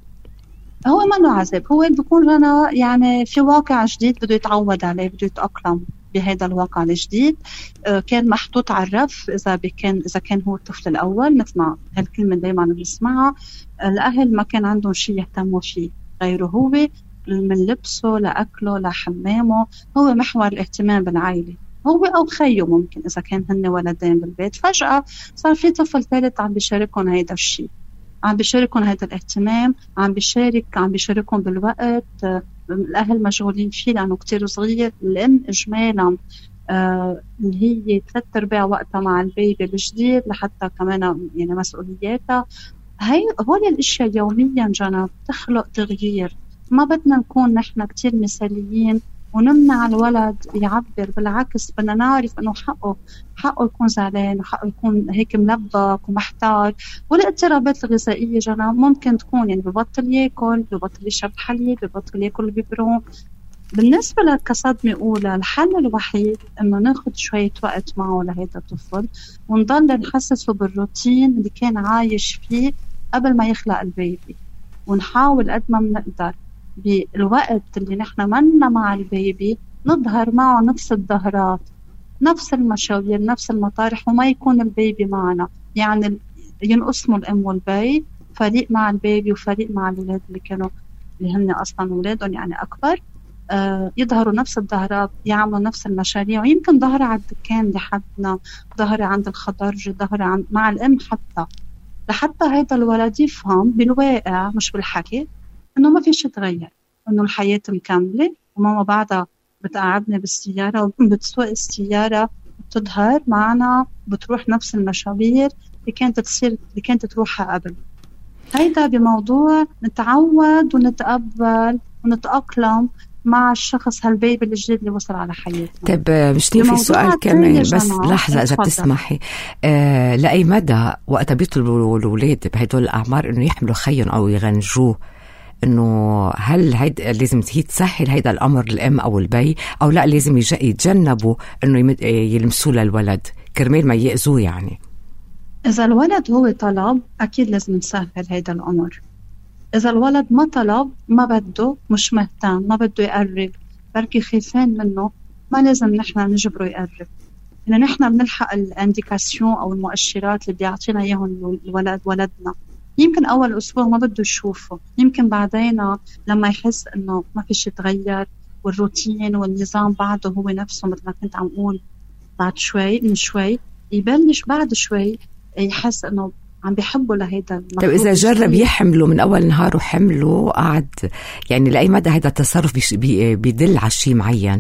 هو ما عذاب، هو بيكون جانا يعني في واقع جديد بده يتعود عليه، بده يتأقلم بهذا الواقع الجديد. كان محطوط على الرف إذا كان إذا كان هو الطفل الأول، مثل ما هالكلمة دايما بنسمعها. الأهل ما كان عندهم شيء يهتموا فيه غيره، هو من لبسه لأكله لحمامه هو محور الاهتمام بالعائلة، هو أو خيه ممكن إذا كان هن ولدين بالبيت. فجأة صار في طفل ثالث عم بيشاركهم هيدا الشيء، عم بيشاركهم هيدا الاهتمام، عم بيشارك عم بيشاركهم بالوقت. الأهل مشغولين فيه لأنه كتير صغير. الأم إجمالا آه اللي هي ثلاث أرباع وقتها مع البيبي الجديد لحتى كمان يعني مسؤولياتها. هاي هول الأشياء يوميا جانا بتخلق تغيير. ما بدنا نكون نحن كتير مثاليين ونمنع الولد يعبر. بالعكس بدنا نعرف انه حقه حقه يكون زعلان وحقه يكون هيك ملبك ومحتار. والاضطرابات الغذائيه جنا ممكن تكون يعني ببطل ياكل، ببطل يشرب حليب، ببطل ياكل بيبرون. بالنسبه لكصدمه اولى، الحل الوحيد انه ناخذ شويه وقت معه لهذا الطفل ونضل نحسسه بالروتين اللي كان عايش فيه قبل ما يخلق البيبي، ونحاول قد ما بنقدر بالوقت اللي نحن منا مع البيبي نظهر معه نفس الظهرات، نفس المشاوير، نفس المطارح، وما يكون البيبي معنا. يعني ينقسموا الأم والبي، فريق مع البيبي وفريق مع الولاد اللي كانوا اللي هن أصلا ولادهم يعني أكبر. آه يظهروا نفس الظهرات، يعملوا نفس المشاريع، ويمكن ظهر على الدكان لحدنا، ظهر عند الخضرج، ظهر عند مع الأم، حتى لحتى هذا الولد يفهم بالواقع مش بالحكي إنه ما فيش يتغير، إنه الحياة مكملة، وماما بعدها بتقعدنا بالسيارة وبتسوق السيارة بتظهر معنا، بتروح نفس المشاوير اللي كانت تصير اللي كانت تروحها قبل. هيدا بموضوع نتعود ونتقبل ونتأقلم مع الشخص هالبيبي الجديد اللي وصل على حياتنا. طيب مشتي في سؤال كمان بس لحظة إذا بتسمحي، آه لأي مدى وقت بيطلبوا الأولاد بهدول الأعمار إنه يحملوا خيهم أو يغنجوه، إنه هل هيد لازم هي تسهل هيدا الأمر الأم أو البي، أو لا لازم يتجنبوا إنه يلمسوا للولد كرمال ما يأذوه؟ يعني إذا الولد هو طلب أكيد لازم نسهل هيدا الأمر. إذا الولد ما طلب، ما بده، مش مهتم، ما بده يقرب، بركي خايفين منه، ما لازم نحن نجبره يقرب. إن نحن بنلحق الانديكاسيون أو المؤشرات اللي بيعطينا إياهم الولد ولدنا. يمكن أول أسبوع ما بده يشوفه، يمكن بعدين لما يحس إنه ما فيش يتغير والروتين والنظام بعده هو نفسه مثل ما كنت عم أقول، بعد شوي من شوي يبلش بعد شوي يحس إنه عم بيحبوا لهيدا. طيب إذا جرب يحمله من أول نهار وحمله قعد، يعني لأي مدى هذا التصرف بيدل على شيء معين؟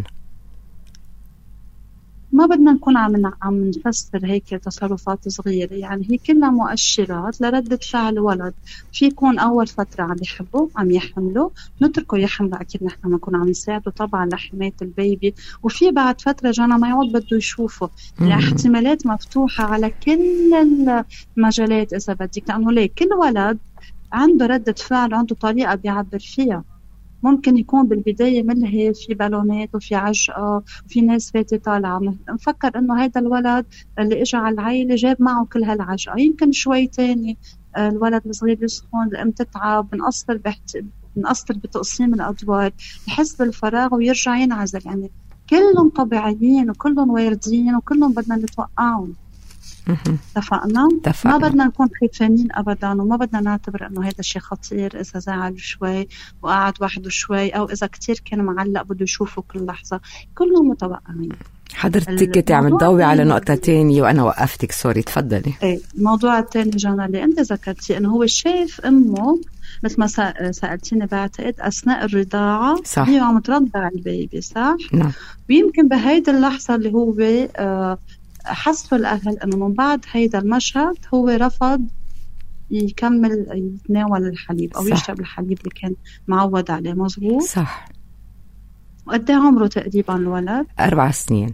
ما بدنا نكون عم عم نفسر هيك تصرفات صغيرة، يعني هي كلها مؤشرات لردة فعل ولد. في يكون أول فترة عم يحبه عم يحمله، نتركه يحمله، أكيد نحن ما نكون عم نساعده طبعا لحماية البيبي. وفي بعد فترة جانا ما يعود بده يشوفه، الاحتمالات مفتوحة على كل المجالات إذا بدك، لأنه ليه كل ولد عنده ردة فعل، عنده طريقة بيعبر فيها. ممكن يكون بالبداية ملهي، في بالونات وفي عجقة وفي ناس فاتي طالعة، نفكر إنه هيدا الولد اللي إجا على العائلة جاب معه كل هالعجقة. يمكن شوي تاني الولد الصغير يسخن، الأم تتعب، بنقصر بحت... بنقصر بتقسيم الأدوار، يحس بالفراغ ويرجع ينعزل. يعني كلهم طبيعيين وكلهم واردين وكلهم بدنا نتوقعهم. اتفقنا؟ ما بدنا نكون خايفين ابدا، وما بدنا نعتبر انه هذا الشيء خطير اذا زعل شوي وقعد وحده شوي، او اذا كتير كان معلق بده يشوفه كل لحظه. كلهم متوقعين. حضرتك كنت عم تضوي على نقطه تانية وانا وقفتك، سوري تفضلي. ايه الموضوع الثاني جانا اللي انت ذكرتي انه هو شايف امه مثل ما سالتيني بعتقد اثناء الرضاعه صح. هي عم ترضع البيبي صح؟ نعم. ويمكن بهيدي اللحظه اللي هو آه حسوا الأهل أنه من بعد هيدا المشهد هو رفض يكمل يتناول الحليب أو صح. يشرب الحليب اللي كان معود عليه. مظبوط صح. وقد عمره تقريبا الولد؟ أربع سنين.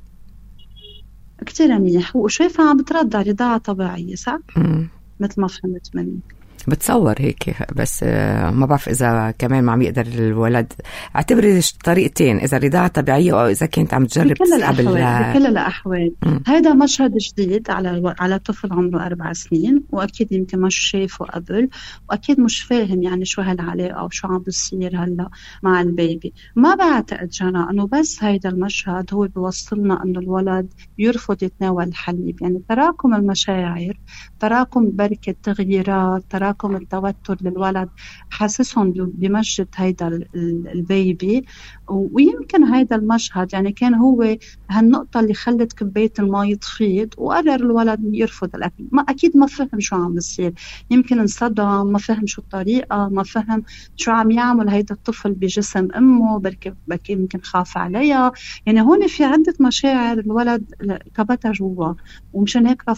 كتير منيح. وشايفها عم بترضع رضاعة طبيعية صح؟ مم. مثل ما فهمت منك. بتصور هيك، بس ما بعرف إذا كمان ما عم يقدر الولد. اعتبري طريقتين، إذا رضاعة طبيعية أو إذا كنت عم تجرب تسحب. بكل الأحوال هذا مشهد جديد على على طفل عمره أربع سنين، وأكيد يمكن مش شايفه قبل، وأكيد مش فاهم يعني شو هالعلاقة أو شو عم بيصير هلا مع البيبي. ما بعتقد جانا إنه بس هذا المشهد هو بيوصلنا إنه الولد يرفض يتناول الحليب. يعني تراكم المشاعر، تراكم بركة تغييرات، تراكم التوتر للولد حاسسهم بمجد هيدا البيبي. ويمكن هيدا المشهد يعني كان هو هالنقطة اللي خلت كباية الماء تفيض وقرر الولد يرفض الأكل. ما أكيد ما فهم شو عم بيصير، يمكن انصدم، ما فهم شو الطريقة، ما فهم شو عم يعمل هيدا الطفل بجسم أمه، بركي بركي يمكن خاف عليها. يعني هون في عدة مشاعر الولد كبتها جوا، ومشان هيك رفض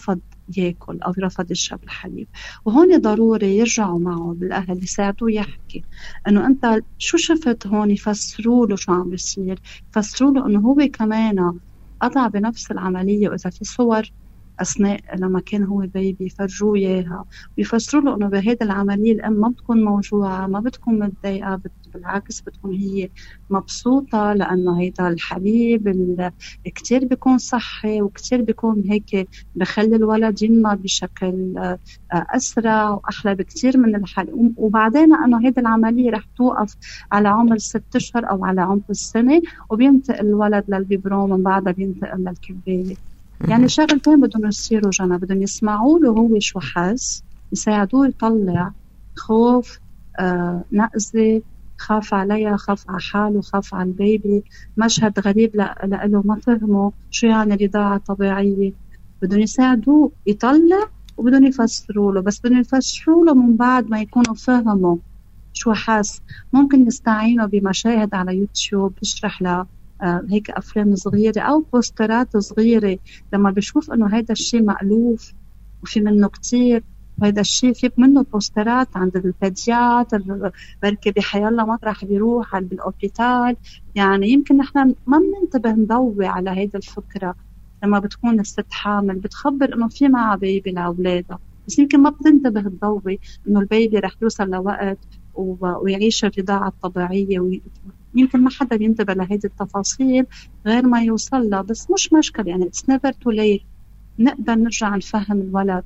ياكل أو رفض يشرب الحليب. وهون ضروري يرجعوا معه بالأهل يساعدوه يحكي إنه أنت شو شفت هون، يفسروا له شو عم بيصير، يفسروا له إنه هو كمان قطع بنفس العملية، وإذا في صور أثناء لما كان هو بيبي يفرجوه إياها ويفسروا له إنه بهذه العملية الأم ما بتكون موجوعة، ما بتكون متضايقة، بالعكس بتكون هي مبسوطة، لأنه هيدا الحليب كتير بيكون صحي وكتير بيكون هيك بخلي الولد ينمى بشكل أسرع وأحلى بكتير من الحليب. وبعدين أنه هيدا العملية رح توقف على عمر ست أشهر أو على عمر السنة، وبينتقل الولد للبيبرون من بعدها بينتقل للكباية. يعني شغلتين بدهم يصيروا جنا، بدهم يسمعوا له هو شو حس، يساعدوه يطلع خوف، آه، نقزة، خاف عليها، خاف على حاله، خاف على البيبي، مشهد غريب لأله ما فهمه شو يعني رضاعة طبيعية. بدهم يساعدوه يطلع وبدهم يفسروا له، بس بدهم يفسروا له من بعد ما يكونوا فهموا شو حس. ممكن يستعينوا بمشاهد على يوتيوب بيشرح له آه هيك أفلام صغيرة أو بوسترات صغيرة، لما بيشوف إنه هيدا الشيء مألوف وفي منه كتير، وهذا الشيء في منه بوسترات عند البيدياتر، بركي بحيالله مطرح بيروح على بالأوبيتال. يعني يمكن نحن ما بننتبه نضوي على هيدا الفكرة لما بتكون الست حامل بتخبر إنه في معها بيبي لأولادها، بس يمكن ما بتنتبه تضوي إنه البيبي رح يوصل لوقت ويعيش الرضاعة الطبيعية، ويمكن ما حدا بينتبه لهيدي التفاصيل غير ما يوصل لها. بس مش مشكلة، يعني it's never too late، نقدر نرجع نفهم الولد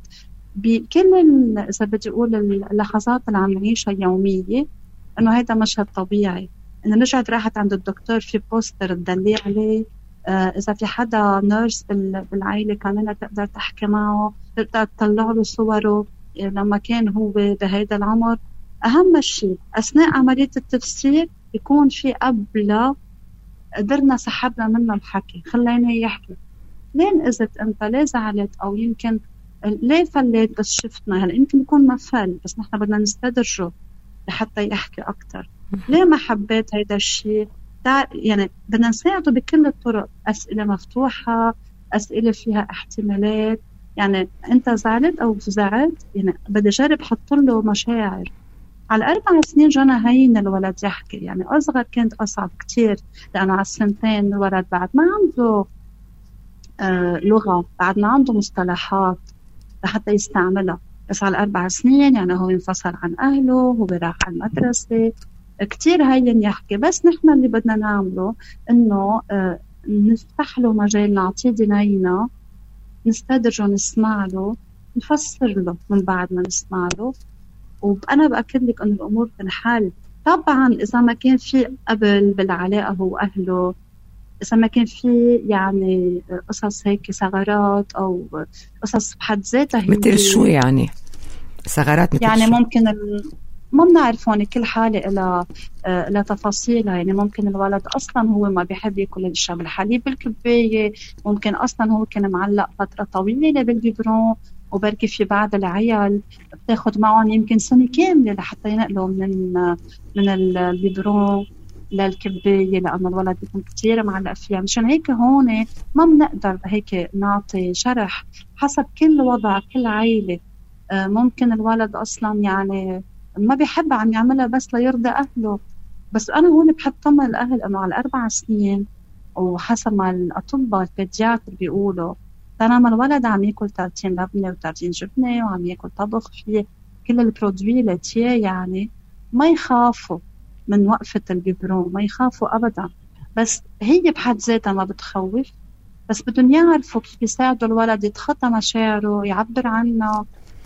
بكل إذا بدي أقول اللحظات اللي عم نعيشها يومية، إنه هيدا مشهد طبيعي. إنه رجعت راحت عند الدكتور في بوستر تدلي عليه، آه إذا في حدا نيرس بالعائلة كمان تقدر تحكي معه، تقدر تطلع له صوره لما كان هو بهيدا العمر. أهم شيء أثناء عملية التفسير يكون في قبل قدرنا سحبنا منه الحكي، خلينا يحكي لين إذت أنت ليه زعلت، أو يمكن ليه فليت بس شفتنا. هلا يمكن يكون ما فل، بس نحن بدنا نستدرجه لحتى يحكي أكتر. ليه ما حبيت هيدا الشيء؟ يعني بدنا نساعده بكل الطرق، أسئلة مفتوحة، أسئلة فيها احتمالات. يعني أنت زعلت أو زعلت، يعني بدي جرب حط له مشاعر. على أربع سنين جانا هين الولد يحكي، يعني أصغر كانت أصعب كتير، لأنه على السنتين الولد بعد ما عنده آه لغة، بعد ما عنده مصطلحات لحتى يستعملها. بس على أربع سنين يعني هو انفصل عن أهله، هو راح على المدرسة، كتير هين يحكي. بس نحن اللي بدنا نعمله إنه آه نفتح له مجال، نعطيه دينينا، نستدرجه، نسمع له، نفسر له من بعد ما نسمع له. وأنا بأكد لك أن الأمور تنحل. طبعا إذا ما كان في قبل بالعلاقة هو أهله، إذا ما كان في يعني قصص هيك ثغرات أو قصص بحد ذاتها، مثل شو يعني ثغرات؟ مثل يعني شو؟ ممكن ال... ما بنعرف هون كل حالة إلى إلى تفاصيلها. يعني ممكن الولد أصلا هو ما بيحب يأكل يشرب الحليب بالكباية، ممكن أصلا هو كان معلق فترة طويلة بالبيبرون، وبركي في بعض العيال بتاخد معهم يمكن سنة كاملة لحتى ينقلوا من من البيبرون للكباية، لأن الولد بيكون كتير معلق فيها. مشان هيك هون ما بنقدر هيك نعطي شرح، حسب كل وضع كل عائلة. ممكن الولد أصلا يعني ما بيحب عم يعملها بس ليرضي أهله. بس أنا هون بحب طمن الأهل إنه على أربع سنين، وحسب ما الأطباء البيدياتر بيقولوا، طالما الولد عم ياكل تارتين لبنة وتارتين جبنة وعم ياكل طبخ فيه كل البرودوي لاتيه، يعني ما يخافوا من وقفة البيبرون، ما يخافوا أبدا. بس هي بحد ذاتها ما بتخوف، بس بدهم يعرفوا كيف يساعدوا الولد يتخطى مشاعره، يعبر عنها،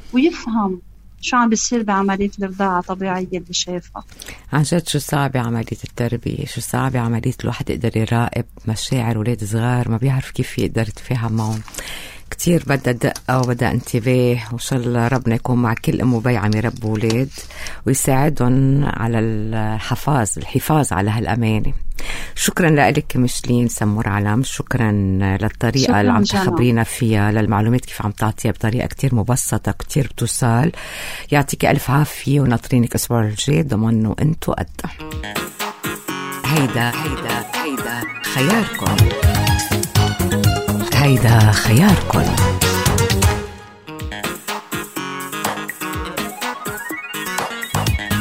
ويفهم شو عم بيصير بعملية الرضاعة الطبيعية اللي شايفها. عن جد شو صعب عملية التربية، شو صعب عملية الواحد يقدر يراقب مشاعر ولاد صغار ما بيعرف كيف يقدر يتفاهم معهم. كتير بدها دقة وبدها انتباه، وإن شاء الله ربنا يكون مع كل أم وبي عم يربوا ولاد ويساعدهم على الحفاظ الحفاظ على هالأمانة. شكرا لك مشلين سمور علم، شكرا للطريقة شكرا اللي عم تخبرينا فيها، للمعلومات كيف عم تعطيها بطريقة كتير مبسطة كتير بتوصل. يعطيك ألف عافية وناطرينك أسبوع الجاي ضمن وأنتو قد. هيدا هيدا هيدا خياركم، هيدا خياركم.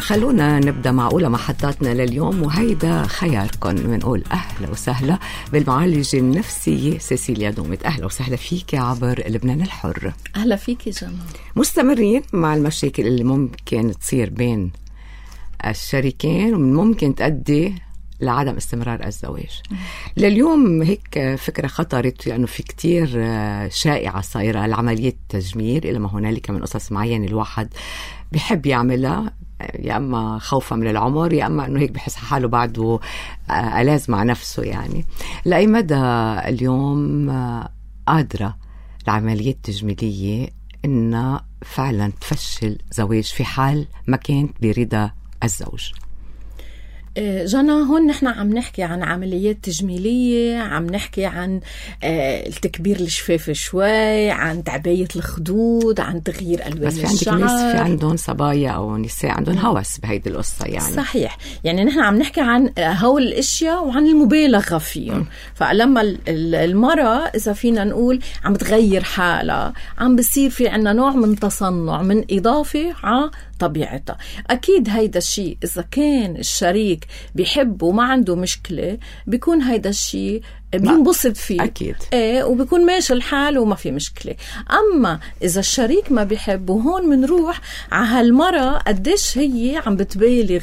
خلونا نبدأ مع أولى محطاتنا لليوم، وهيدا خياركم. بنقول أهلا وسهلا بالمعالجة النفسية سيسيليا دومت. أهلا وسهلا فيك عبر لبنان الحر. أهلا فيك جمال. مستمرين مع المشاكل اللي ممكن تصير بين الشريكين ومن ممكن تؤدي لعدم استمرار الزواج. لليوم هيك فكرة خطرت، لأنه يعني في كتير شائعة صايرة العملية التجميل، إلى ما هنالك من قصص معينة الواحد بيحب يعملها، يا أما خوفا من العمر، يا أما أنه هيك بحس حاله بعده ألاز مع نفسه. يعني لأي مدى اليوم قادرة العملية التجميلية إنها فعلا تفشل زواج في حال ما كانت برضا الزوج؟ جانا هون نحن عم نحكي عن عمليات تجميلية، عم نحكي عن التكبير الشفاف شوي، عن تعباية الخدود، عن تغيير ألوان الشعر. بس في عندك ناس في عندهم صبايا أو نساء عندهم هوس بهيدي القصة. يعني صحيح، يعني نحن عم نحكي عن هول الاشياء وعن المبالغة فيهم. فلما المرأة إذا فينا نقول عم تغير حالها، عم بصير في عنا نوع من تصنع، من إضافة على طبيعتها. أكيد هيدا الشيء إذا كان الشريك بيحب وما عنده مشكلة، بيكون هيدا الشيء بينبسط فيه أكيد. إيه، وبيكون ماشي الحال وما في مشكلة. أما إذا الشريك ما بيحب، وهون منروح على هالمرة قديش هي عم بتبالغ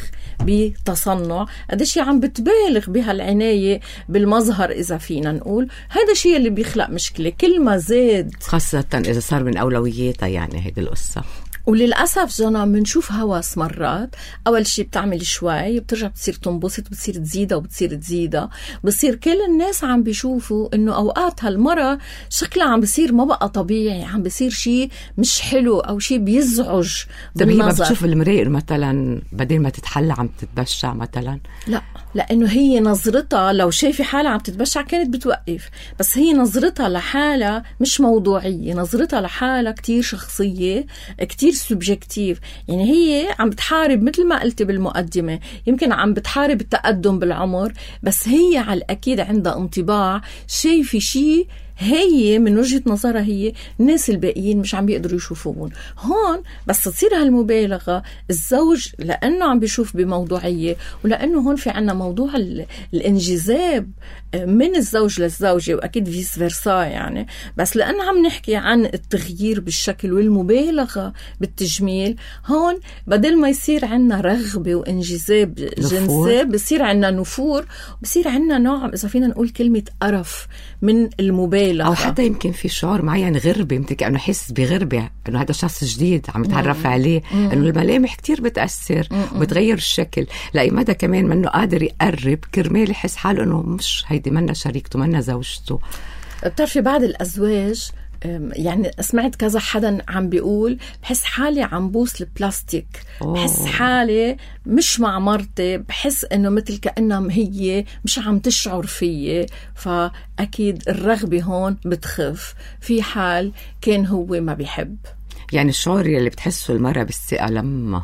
بتصنع، قديش هي عم بتبالغ بهالعناية بالمظهر. إذا فينا نقول هذا الشيء اللي بيخلق مشكلة كل ما زاد، خاصة إذا صار من أولوياتها يعني هيدي القصة. وللأسف جانا منشوف هواس مرات. أول شيء بتعمل شوي، بترجع بتصير تنبسط، بتصير تزيدها وبتصير تزيدها، بصير كل الناس عم بيشوفوا إنه أوقات هالمرة شكلها عم بصير ما بقى طبيعي، عم بصير شيء مش حلو أو شيء بيزعج بالنظر. هي بتشوف المراية مثلا بدل ما تتحلى عم تتبشع مثلا؟ لا، لأنه هي نظرتها لو شايفة حالها عم تتبشع كانت بتوقف، بس هي نظرتها لحالها مش موضوعية، نظرتها لحالها كتير شخصية، كتير سوبجكتيف. يعني هي عم بتحارب مثل ما قلت بالمقدمة، يمكن عم بتحارب التقدم بالعمر، بس هي على الأكيد عندها انطباع شايفة شيء هي من وجهة نظرها هي الناس الباقيين مش عم بيقدروا يشوفون. هون بس تصير هالمبالغة، الزوج لأنه عم بيشوف بموضوعية، ولأنه هون في عنا موضوع الانجذاب من الزوج للزوجة، وأكيد فيس فيرسا يعني، بس لأنه عم نحكي عن التغيير بالشكل والمبالغة بالتجميل، هون بدل ما يصير عنا رغبة وانجذاب جنسي، بصير عنا نفور، بصير عنا نوع إذا فينا نقول كلمة قرف من المبالغة، أو حتى يمكن في شعور معين غربة، يمكن كأنه حس بغربة إنه هذا شخص جديد عم يتعرف عليه، إنه الملامح كتير بتأثر وبتغير الشكل. لأي مدى كمان منه قادر يقرب كرمال يحس حاله إنه مش هيدي منا شريكته منا زوجته. بتعرفي بعض الأزواج يعني سمعت كذا حدا عم بيقول بحس حالي عم بوس البلاستيك، بحس حالي مش مع مرتي، بحس انه مثل كأنها هي مش عم تشعر فيي. فأكيد الرغبة هون بتخف في حال كان هو ما بيحب. يعني الشعور اللي بتحسه المرأة بالثقة لما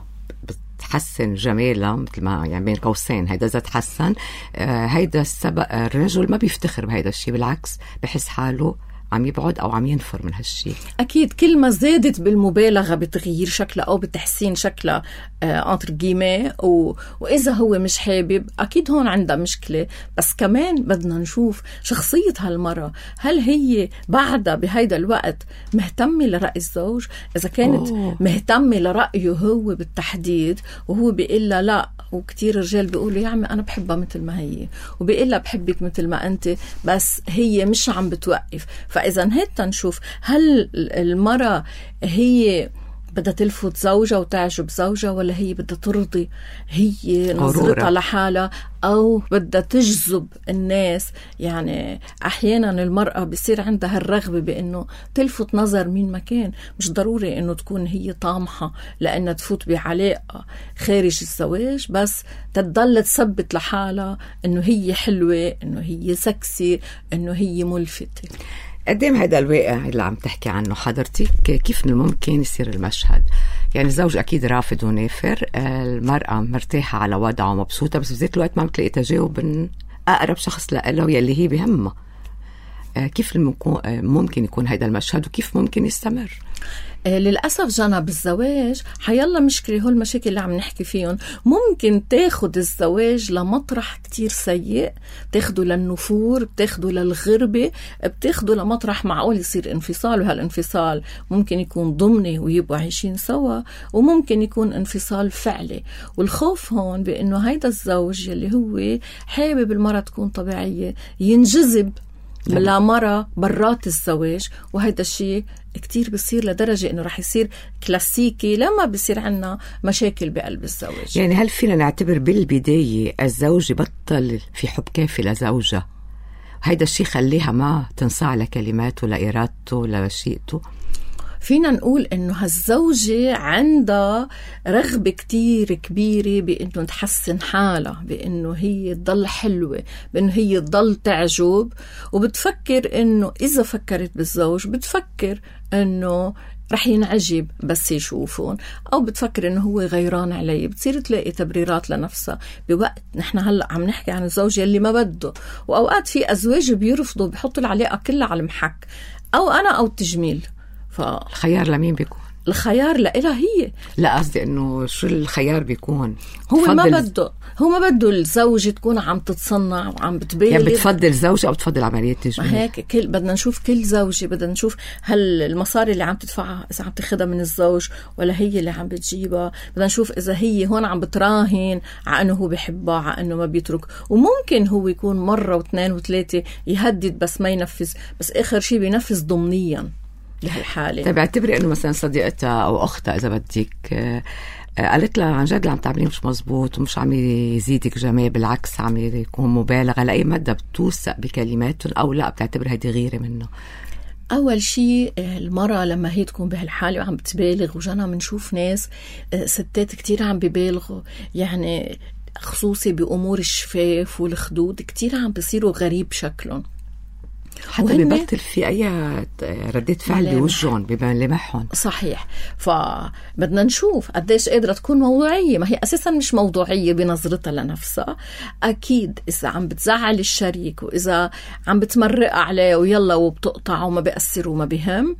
تحسن جمالها مثل ما يعني بين قوسين هيدا إذا تحسن، آه هيدا السبب الرجل ما بيفتخر بهيدا الشيء، بالعكس بحس حاله عم يبعد أو عم ينفر من هالشيء. أكيد كل ما زادت بالمبالغة بتغيير شكلها أو بتحسين شكلها انتر جيمي، و... وإذا هو مش حابب أكيد هون عندها مشكلة. بس كمان بدنا نشوف شخصية هالمرة، هل هي بعدها بهيدا الوقت مهتمة لرأي الزوج؟ إذا كانت أوه. مهتمة لرأيه هو بالتحديد، وهو بيقول لها لا، وكتير رجال بيقولوا يا عمي أنا بحبها مثل ما هي، وبيقول لها بحبك مثل ما أنت، بس هي مش عم بتوقف. فإذا هيك نشوف هل المرأة هي بدها تلفت زوجها وتعجب زوجها، ولا هي بدها ترضي هي نظرتها لحالها، أو بدها تجذب الناس. يعني أحيانا المرأة بيصير عندها الرغبة بأنه تلفت نظر مين ما كان، مش ضروري أنه تكون هي طامحة لأنها تفوت بعلاقة خارج الزواج، بس تضل تثبت لحالها أنه هي حلوة، أنه هي سكسي، أنه هي ملفتة. قدام هذا الواقع اللي عم تحكي عنه حضرتك، كيف ممكن يصير المشهد؟ يعني الزوج أكيد رافض ونافر، المرأة مرتاحة على وضعها ومبسوطة، بس بذات الوقت ما بتلاقي تجاوب من أقرب شخص لها يلي هي بهمها. كيف ممكن يكون هذا المشهد وكيف ممكن يستمر؟ للأسف جانا بالزواج حيلا مشكلة، هول المشاكل اللي عم نحكي فيهم ممكن تاخد الزواج لمطرح كتير سيء، بتاخده للنفور، بتاخده للغربة، بتاخده لمطرح معقول يصير انفصال، وهالانفصال ممكن يكون ضمني ويبقوا عايشين سوا، وممكن يكون انفصال فعلي. والخوف هون بأنه هيدا الزوج اللي هو حابب المرأة تكون طبيعية ينجذب لا مرة برات الزواج، وهذا الشيء كتير بصير لدرجة إنه رح يصير كلاسيكي لما بصير عنا مشاكل بقلب الزواج. يعني هل فينا نعتبر بالبداية الزوج بطل في حب كافي لزوجة، هيدا الشيء خليها ما تنصاع لكلماته لإرادته لشيئته؟ فينا نقول إنه هالزوجة عندها رغبة كتير كبيرة بإنه تحسن حالها، بإنه هي تضل حلوة، بإنه هي تضل تعجب، وبتفكر إنه إذا فكرت بالزوج بتفكر إنه رح ينعجب بس يشوفون، أو بتفكر إنه هو غيران علي، بتصير تلاقي تبريرات لنفسها. بوقت نحن هلأ عم نحكي عن الزوج اللي ما بده، وأوقات في أزواج بيرفضوا، بيحطوا العلاقة كلها على المحك، أو أنا أو التجميل. فالخيار لمين بيكون؟ الخيار لإلها هي. لا قصدي انه شو الخيار بيكون؟ هو ما بده هو ما بده الزوجة تكون عم تتصنع وعم بتبالغ. يعني بتفضل زوجة او بتفضل عملية تجميل؟ هيك كل بدنا نشوف كل زوجة، بدنا نشوف هل المصاري اللي عم تدفعها اذا عم تاخدها من الزوج ولا هي اللي عم بتجيبها، بدنا نشوف اذا هي هون عم بتراهن على انه هو بيحبها، على انه ما بيترك. وممكن هو يكون مرة واثنين وثلاثة يهدد بس ما ينفذ، بس اخر شيء بينفذ ضمنيا بهالحالة. طيب اعتبري انه مثلا صديقتها او اختها اذا بدك قالت لها عن جد اللي عم تعمليه مش مزبوط ومش عم يزيدك جمال، بالعكس عم يكون مبالغة، لأي مدى بتوثق بكلماتهم أو لا بتعتبر هيدي غيرة منه؟ أول شيء المرأة لما هي تكون بهالحالة وعم بتبالغ، وجانا منشوف ناس ستات كتير عم ببالغوا، يعني خصوصي بأمور الشفاف والخدود كتير عم بيصيروا غريب شكلهم، حتى ببطل في أي ردة فعل بوجهن بملامحهم. صحيح. فبدنا نشوف قديش قادرة تكون موضوعية، ما هي أساسا مش موضوعية بنظرتها لنفسها. أكيد إذا عم بتزعل الشريك وإذا عم بتمرق عليه ويلا وبتقطع وما بيأثر وما بهم،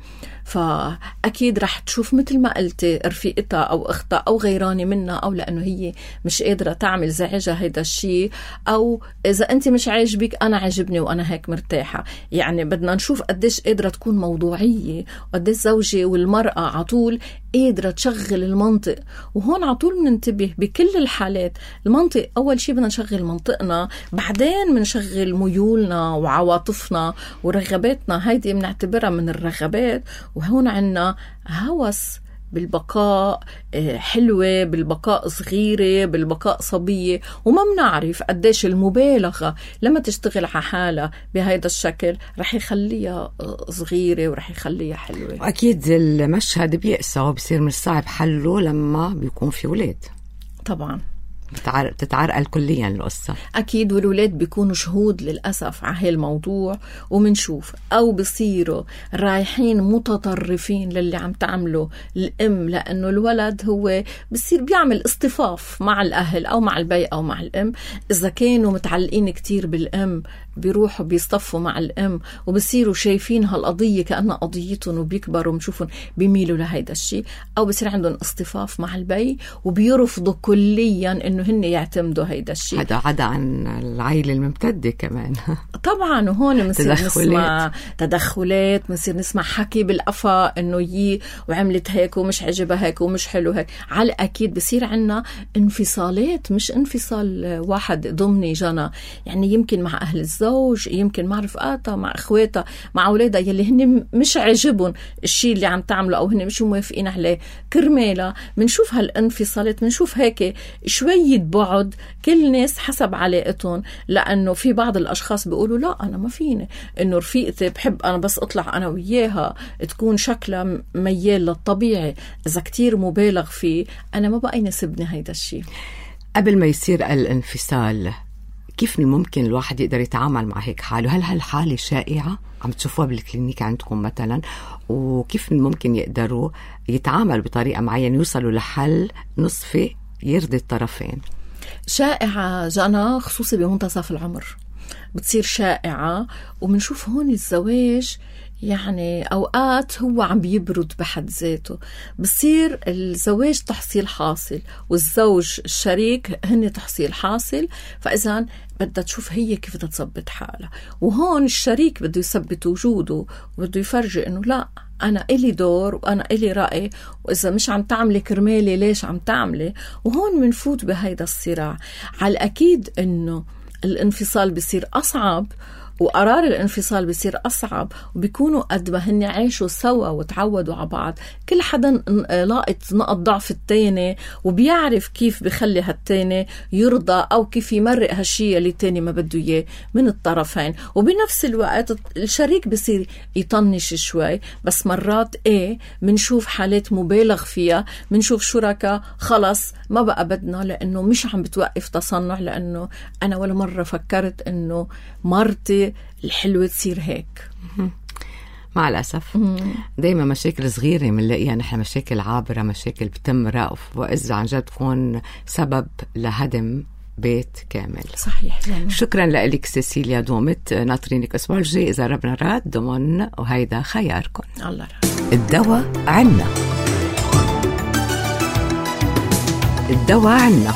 فأكيد رح تشوف مثل ما قلتي رفيقتها أو أختها أو غيرانة منها، أو لأنه هي مش قادرة تعمل زعجها هيدا الشيء، أو إذا أنت مش عاجبك أنا عاجبني وأنا هيك مرتاحة. يعني بدنا نشوف قديش قادرة تكون موضوعية، وقديش زوجة والمرأة عطول قادرة تشغل المنطق. وهون عطول ننتبه بكل الحالات المنطق. أول شيء بدنا نشغل منطقنا، بعدين بنشغل ميولنا وعواطفنا ورغباتنا، هيدي بنعتبرها من الرغبات. وهون عنا هوس بالبقاء حلوة، بالبقاء صغيرة، بالبقاء صبية، وما بنعرف قديش المبالغة لما تشتغل على حالها بهذا الشكل رح يخليها صغيرة ورح يخليها حلوة. وأكيد المشهد بيقسى وبصير من الصعب حله لما بيكون في ولاد. طبعا تتعرقل كليا القصة. أكيد، والولاد بيكونوا شهود للأسف على هالموضوع، ومنشوف أو بصيروا رايحين متطرفين للي عم تعمله الأم، لأنه الولد هو بصير بيعمل اصطفاف مع الأهل أو مع البي أو مع الأم. إذا كانوا متعلقين كتير بالأم بيروحوا بيصطفوا مع الأم وبصيروا شايفين هالقضية كأنها قضيتهم، وبيكبروا ومشوفهم بيميلوا لهيدا الشيء. أو بصير عندهم اصطفاف مع البي وبيرفضوا كليا إنه هن يعتمدوا هيدا الشيء. هذا عدا عن العائلة الممتدة كمان. طبعا، وهون بنصير نسمع تدخلات، بنصير نسمع حكي بالقفا إنه يي وعملت هيك ومش عجبها هيك ومش حلو هيك. على أكيد بصير عنا انفصالات، مش انفصال واحد ضمني جنا، يعني يمكن مع أهل الزوج، يمكن مع رفقاتها، مع اخواتها، مع اولادها يلي هن مش عاجبهم الشيء اللي عم تعمله او هن مش موافقين عليه. كرمالا منشوف هالانفصالات، منشوف هيك شويه بعد، كل ناس حسب علاقتهم. لانه في بعض الاشخاص بيقولوا لا انا ما فيني انه رفيقتي بحب انا بس اطلع انا وياها تكون شكلها ميال للطبيعي، اذا كتير مبالغ فيه انا ما بقى يناسبني هيدا الشيء. قبل ما يصير الانفصال كيف من الممكن الواحد يقدر يتعامل مع هيك حاله؟ هل هالحالة شائعة عم تشوفوها بالكلينيك عندكم مثلا؟ وكيف من الممكن يقدروا يتعاملوا بطريقة معينة يوصلوا لحل نصفي يرضي الطرفين؟ شائعة جانا خصوصي بمنتصف العمر بتصير شائعة، ومنشوف هون الزواج يعني أوقات هو عم بيبرد بحد ذاته. بصير الزواج تحصيل حاصل والزوج الشريك هن تحصيل حاصل، فإذا بدها تشوف هي كيف بدها تثبت حالها. وهون الشريك بده يثبت وجوده وبده يفرجي إنه لا، أنا إلي دور وأنا إلي رأي، وإذا مش عم تعملي كرمالي ليش عم تعملي. وهون منفوت بهيدا الصراع. على الأكيد إنه الانفصال بيصير أصعب، وقرار الانفصال بيصير أصعب، وبيكونوا قد ما هن عايشوا سوا وتعودوا على بعض، كل حدا لاقط نقط ضعف التاني وبيعرف كيف بيخلي هالتاني يرضى أو كيف يمرق هالشي اللي التاني ما بده إياه من الطرفين. وبنفس الوقت الشريك بيصير يطنش شوي. بس مرات إيه منشوف حالات مبالغ فيها، منشوف شركاء خلص ما بقى بدنا لأنه مش عم بتوقف تصنع، لأنه أنا ولا مرة فكرت إنه مرتي الحلوة تصير هيك. مع الأسف دايما مشاكل صغيرة منلاقيها نحن مشاكل عابرة، مشاكل بتمرق وإذا عن جد تكون سبب لهدم بيت كامل. صحيح يعني. شكرا لك سيسيليا دومت، ناطرينك الأسبوع الجاي إذا ربنا راد ضمن وهيدا خياركم. الله راد. الدواء عنا، الدواء عنا.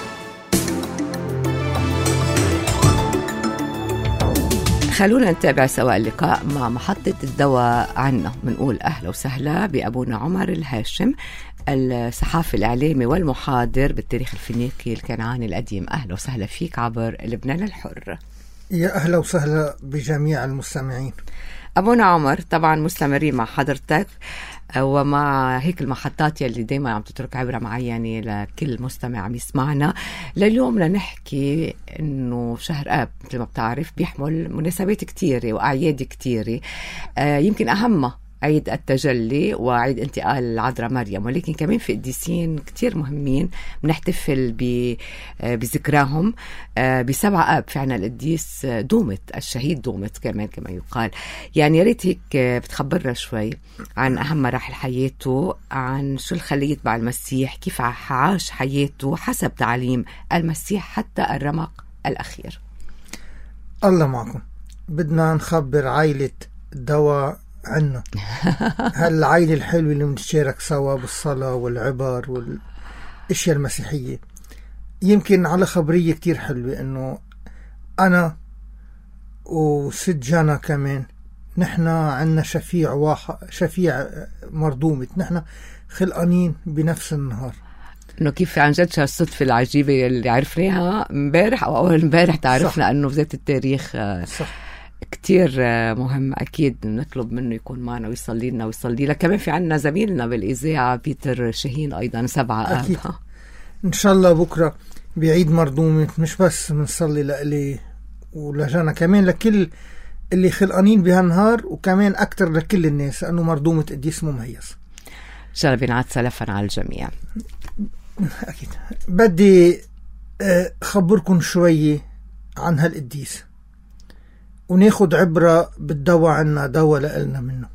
خلونا نتابع سوا اللقاء مع محطة الدواء عنا. بنقول أهلا وسهلا بأبونا عمر الهاشم، الصحافي الإعلامي والمحاضر بالتاريخ الفينيقي الكنعاني القديم. أهلا وسهلا فيك عبر لبنان الحر. يا أهلا وسهلا بجميع المستمعين. أبونا عمر، طبعا مستمرين مع حضرتك ومع هيك المحطات يلي دايما عم تترك عبرة معينة لكل مستمع عم يسمعنا. لليوم لنحكي إنه شهر آب مثل ما بتعرف بيحمل مناسبات كتيرة وأعياد كتيرة، آه يمكن أهمها عيد التجلي وعيد انتقال العذراء مريم، ولكن كمان في قديسين كتير مهمين بنحتفل بذكراهم. بسبعة آب في عنا القديس دومت، الشهيد دومت كمان كما يقال. يعني يا ريت هيك بتخبرنا شوي عن أهم مراحل حياته، عن شو اللي يتبع المسيح، كيف عاش حياته حسب تعليم المسيح حتى الرمق الأخير. الله معكم. بدنا نخبر عائلة دواء عنا هالعائلة الحلوة اللي بنشارك سوا بالصلاة والعبر والاشياء المسيحية. يمكن على خبرية كتير حلوة انه انا وست جانا كمان نحنا عنا شفيع واحد، شفيع مرضومة، نحنا خلقانين بنفس النهار. انه كيف عن جد الصدفة العجيبة اللي عرفناها امبارح او اول امبارح تعرفنا انه بذات التاريخ صح. كتير مهم. أكيد نطلب منه يكون معنا ويصلي لنا ويصلي لنا. كمان في عنا زميلنا بالإذاعة بيتر شاهين أيضا سبعة آب. إن شاء الله بكرة بعيد مرضومة مش بس منصلي لإلي ولجانا، كمان لكل اللي خلقانين بهالنهار، وكمان أكتر لكل الناس لأنه مرضومة قديس مميز. إن شاء الله بينعاد سلفا على الجميع. أكيد. بدي خبركم شوية عن هالقديس وناخد عبرة بالدواء عنا، دواء لقلنا منه،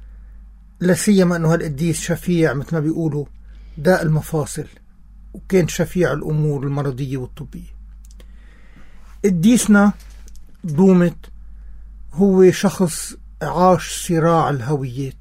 لسيما أنه هالقديس شفيع مثل ما بيقولوا داء المفاصل، وكان شفيع الأمور المرضية والطبية. قديسنا دومت هو شخص عاش صراع الهويات،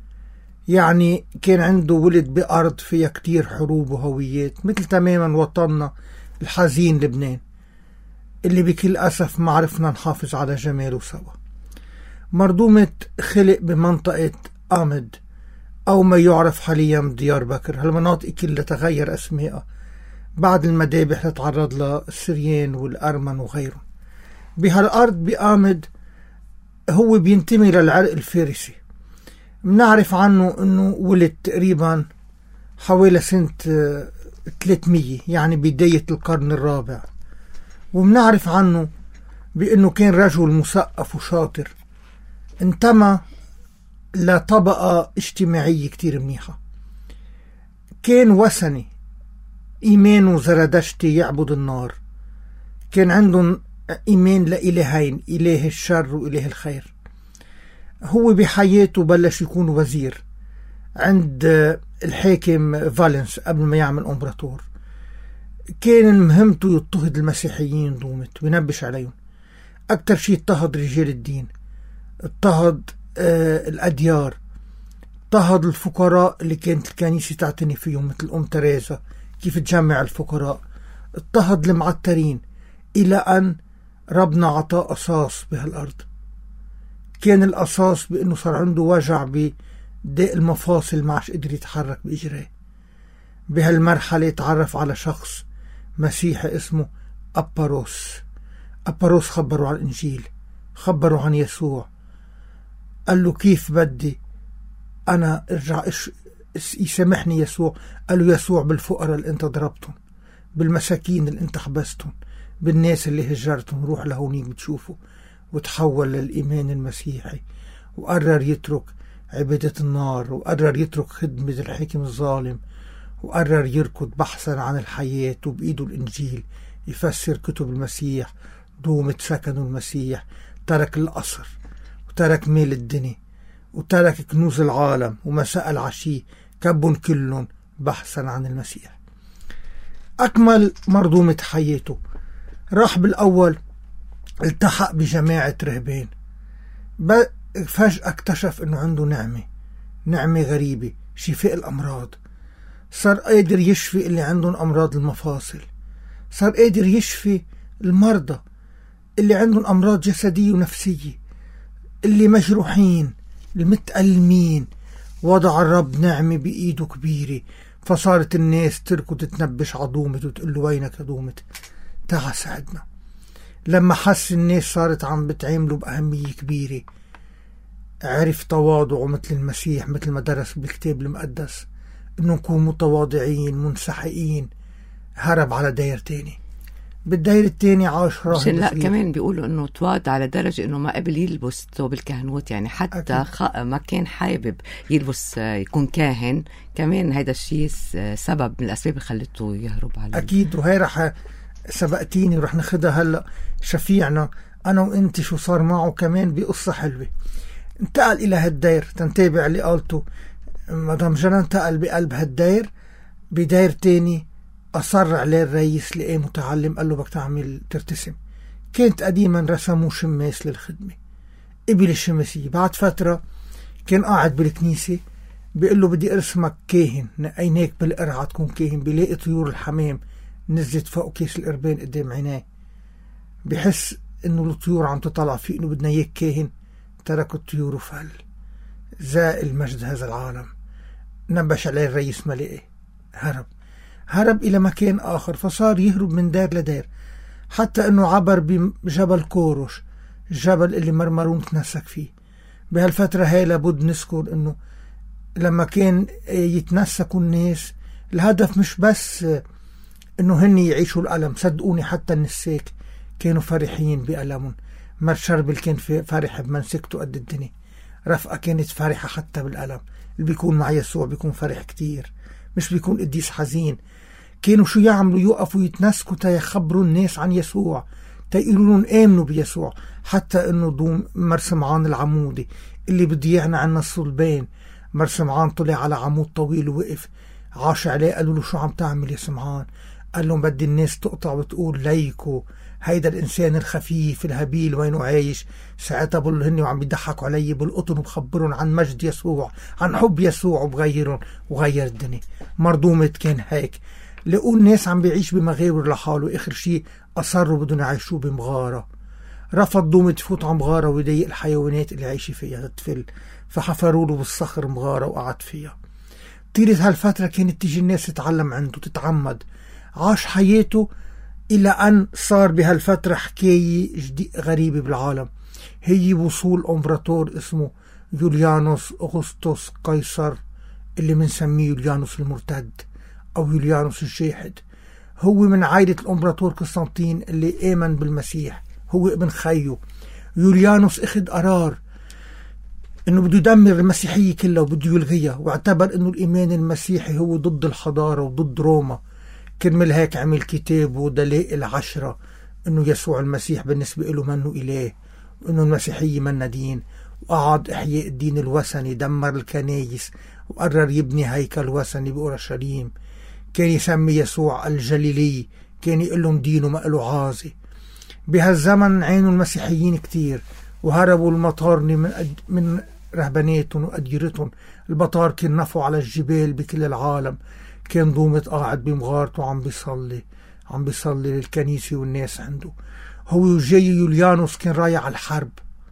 يعني كان عنده ولد بأرض فيها كتير حروب وهويات، مثل تماما وطننا الحزين لبنان اللي بكل أسف ما عرفنا نحافظ على جماله سوا. مرضومة خلق بمنطقة آمد أو ما يعرف حاليا بديار بكر. هالمناطق كلها تغير أسمائها بعد المذابح اللي تعرض لها السريان والأرمن وغيرهم. بهالأرض بآمد هو بينتمي للعرق الفارسي. منعرف عنه أنه ولد تقريبا حوالي سنة ثلاثمية، يعني بداية القرن الرابع. ومنعرف عنه بأنه كان رجل مثقف وشاطر، انتمى لطبقة اجتماعية كتير منيحة. كان وثني، إيمانه زردشتي يعبد النار. كان عندهم إيمان لإلهين، إله الشر وإله الخير. هو بحياته بلش يكون وزير عند الحاكم فالنس قبل ما يعمل امبراطور. كان مهمته يضطهد المسيحيين دومت وينبش عليهم. أكتر شيء اضطهد رجال الدين، اضطهد آه الأديار، اضطهد الفقراء اللي كانت الكنيسة تعتني فيهم مثل أم تريزا، كيف تجمع الفقراء، اضطهد المعترين، إلى أن ربنا عطاه أساس بهالأرض. كان الأساس بأنه صار عنده وجع بداء المفاصل، ما عادش قدر يتحرك بإجراه. بهالمرحلة تعرف على شخص مسيحي اسمه أباروس. أباروس خبروا عن الإنجيل، خبروا عن يسوع، قال له كيف بدي أنا ارجع يسامحني يسوع؟ قال له يسوع بالفقراء اللي انت ضربتهم، بالمساكين اللي انت حبستهم، بالناس اللي هجرتهم، روح لهونيك بتشوفوا. وتحول للإيمان المسيحي، وقرر يترك عبادة النار، وقرر يترك خدمة الحاكم الظالم، وقرر يركض بحثا عن الحياة، وبإيده الإنجيل يفسر كتب المسيح، دومة سكنوا المسيح، ترك القصر وترك ميل الدنيا وترك كنوز العالم، ومساء العشي كبن كلهم بحثا عن المسيح. أكمل مرضومة حياته، راح بالأول التحق بجماعة رهبان، فجأة اكتشف أنه عنده نعمة، نعمة غريبة، شفاء الأمراض. صار قادر يشفي اللي عندهم أمراض المفاصل، صار قادر يشفي المرضى اللي عندهم أمراض جسدية ونفسية، اللي مجروحين، المتألمين. وضع الرب نعمة بإيده كبيرة، فصارت الناس تركض تتنبش عضومة وتقول له وينك يا دومة، تعال ساعدنا. لما حس الناس صارت عم بتعامله بأهمية كبيرة، عرف تواضعه مثل المسيح، مثل ما درس بالكتاب المقدس انه نكون متواضعين منسحقين. هرب على داير تاني، بالداير التاني عاش راهب. لا كمان بيقولوا انه تواضع على درجة انه ما قبل يلبس ثوب الكهنوت، يعني حتى خ... ما كان حابب يلبس يكون كاهن. كمان هذا الشيء سبب من الاسباب اللي خلته يهرب عليه. اكيد. وهي رح سبقتيني ورح ناخدها هلا. شفيعنا انا وانت شو صار معه كمان بقصة حلوة. انتقل الى هالداير، تنتابع اللي قالته مدام جنى، انتقل بقلب هالداير بداير تاني. أصر عليه الرئيس لقيه متعلم، قال له بدك تعمل ترتسم. كانت قديما رسموا شماس للخدمة، قبل الشماسية. بعد فترة كان قاعد بالكنيسة، بيقول له بدي ارسمك كاهن، عينيك بالقرعة تكون كاهن. بيلاقي طيور الحمام نزلت فوق كيس القربان قدام عينيه، بحس انه الطيور عم تطلع فيه، انه بدنا اياك كاهن. ترك الطيور وفل. زائل مجد هذا العالم. نبش عليه الرئيس، ما لقيه، هرب هرب إلى مكان آخر. فصار يهرب من دار لدار، حتى أنه عبر بجبل كورش، الجبل اللي مرمرون تنسك فيه. بهالفترة هاي لابد نذكر أنه لما كان يتنسكوا الناس، الهدف مش بس أنه هن يعيشوا الألم. صدقوني حتى النساك كانوا فرحين بألمهم. مر شربل كان فرح بمنسكته قد الدنيا. رفقة كانت فرحة حتى بالألم. اللي بيكون مع يسوع بيكون فرح كتير، مش بيكون قديس حزين. كانوا شو يعملوا؟ يوقفوا يتنسكوا تيخبروا الناس عن يسوع، تيقولوا لهم آمنوا بيسوع. حتى انه دوم مرسمعان العمودي اللي بضيعنا عنا الصلبان، مرسمعان طلع على عمود طويل ووقف، عاش عليه. قالوا له شو عم تعمل يا سمعان؟ قال لهم بدي الناس تقطع وتقول ليكو هيدا الإنسان الخفيف الهبيل وينه عايش. ساعتها بقول هني وعم بيضحكوا علي بالقطن، وبخبرهم عن مجد يسوع، عن حب يسوع، وبغيرهم وغير الدنيا. مرضومة كان هيك. لقوا الناس عم بيعيش بمغاور لحاله. آخر شيء أصروا بدون يعيشوا بمغارة. رفض دومة تفوت عن مغارة ويضايق الحيوانات اللي عايشة فيها الطفل، فحفروا له بالصخر مغارة وقعد فيها. طيلة هالفترة كانت تيجي الناس تتعلم عنده، تتعمد. عاش حياته إلى أن صار بهالفترة حكاية غريبة بالعالم، هي وصول أمبراطور اسمه يوليانوس أغسطس قيصر، اللي منسميه يوليانوس المرتد أو يوليانوس الجاحد. هو من عائلة الأمبراطور قسطنطين اللي آمن بالمسيح، هو ابن خيه. يوليانوس اخذ قرار انه بده يدمر المسيحية كلها وبده يلغيها، واعتبر انه الإيمان المسيحي هو ضد الحضارة وضد روما. كرمال هيك عمل كتاب ودلائل عشرة انه يسوع المسيح بالنسبة له منه إله، وانه المسيحية منا دين. وقعد إحياء الدين الوثني، دمر الكنايس، وقرر يبني هيكل وثني بأورشليم. كان يسمي يسوع الجليلي، كان يقول لهم دينه ما له عازي. بهالزمن عينوا المسيحيين كتير، وهربوا المطارنة من, من رهبانيتهم وأديرتهم. البطار كان نفوا على الجبال بكل العالم. كان دومت قاعد بمغارته عم بيصلي عم بيصلي للكنيسة والناس عنده. هو جاي يوليانوس كان رايح على الحرب.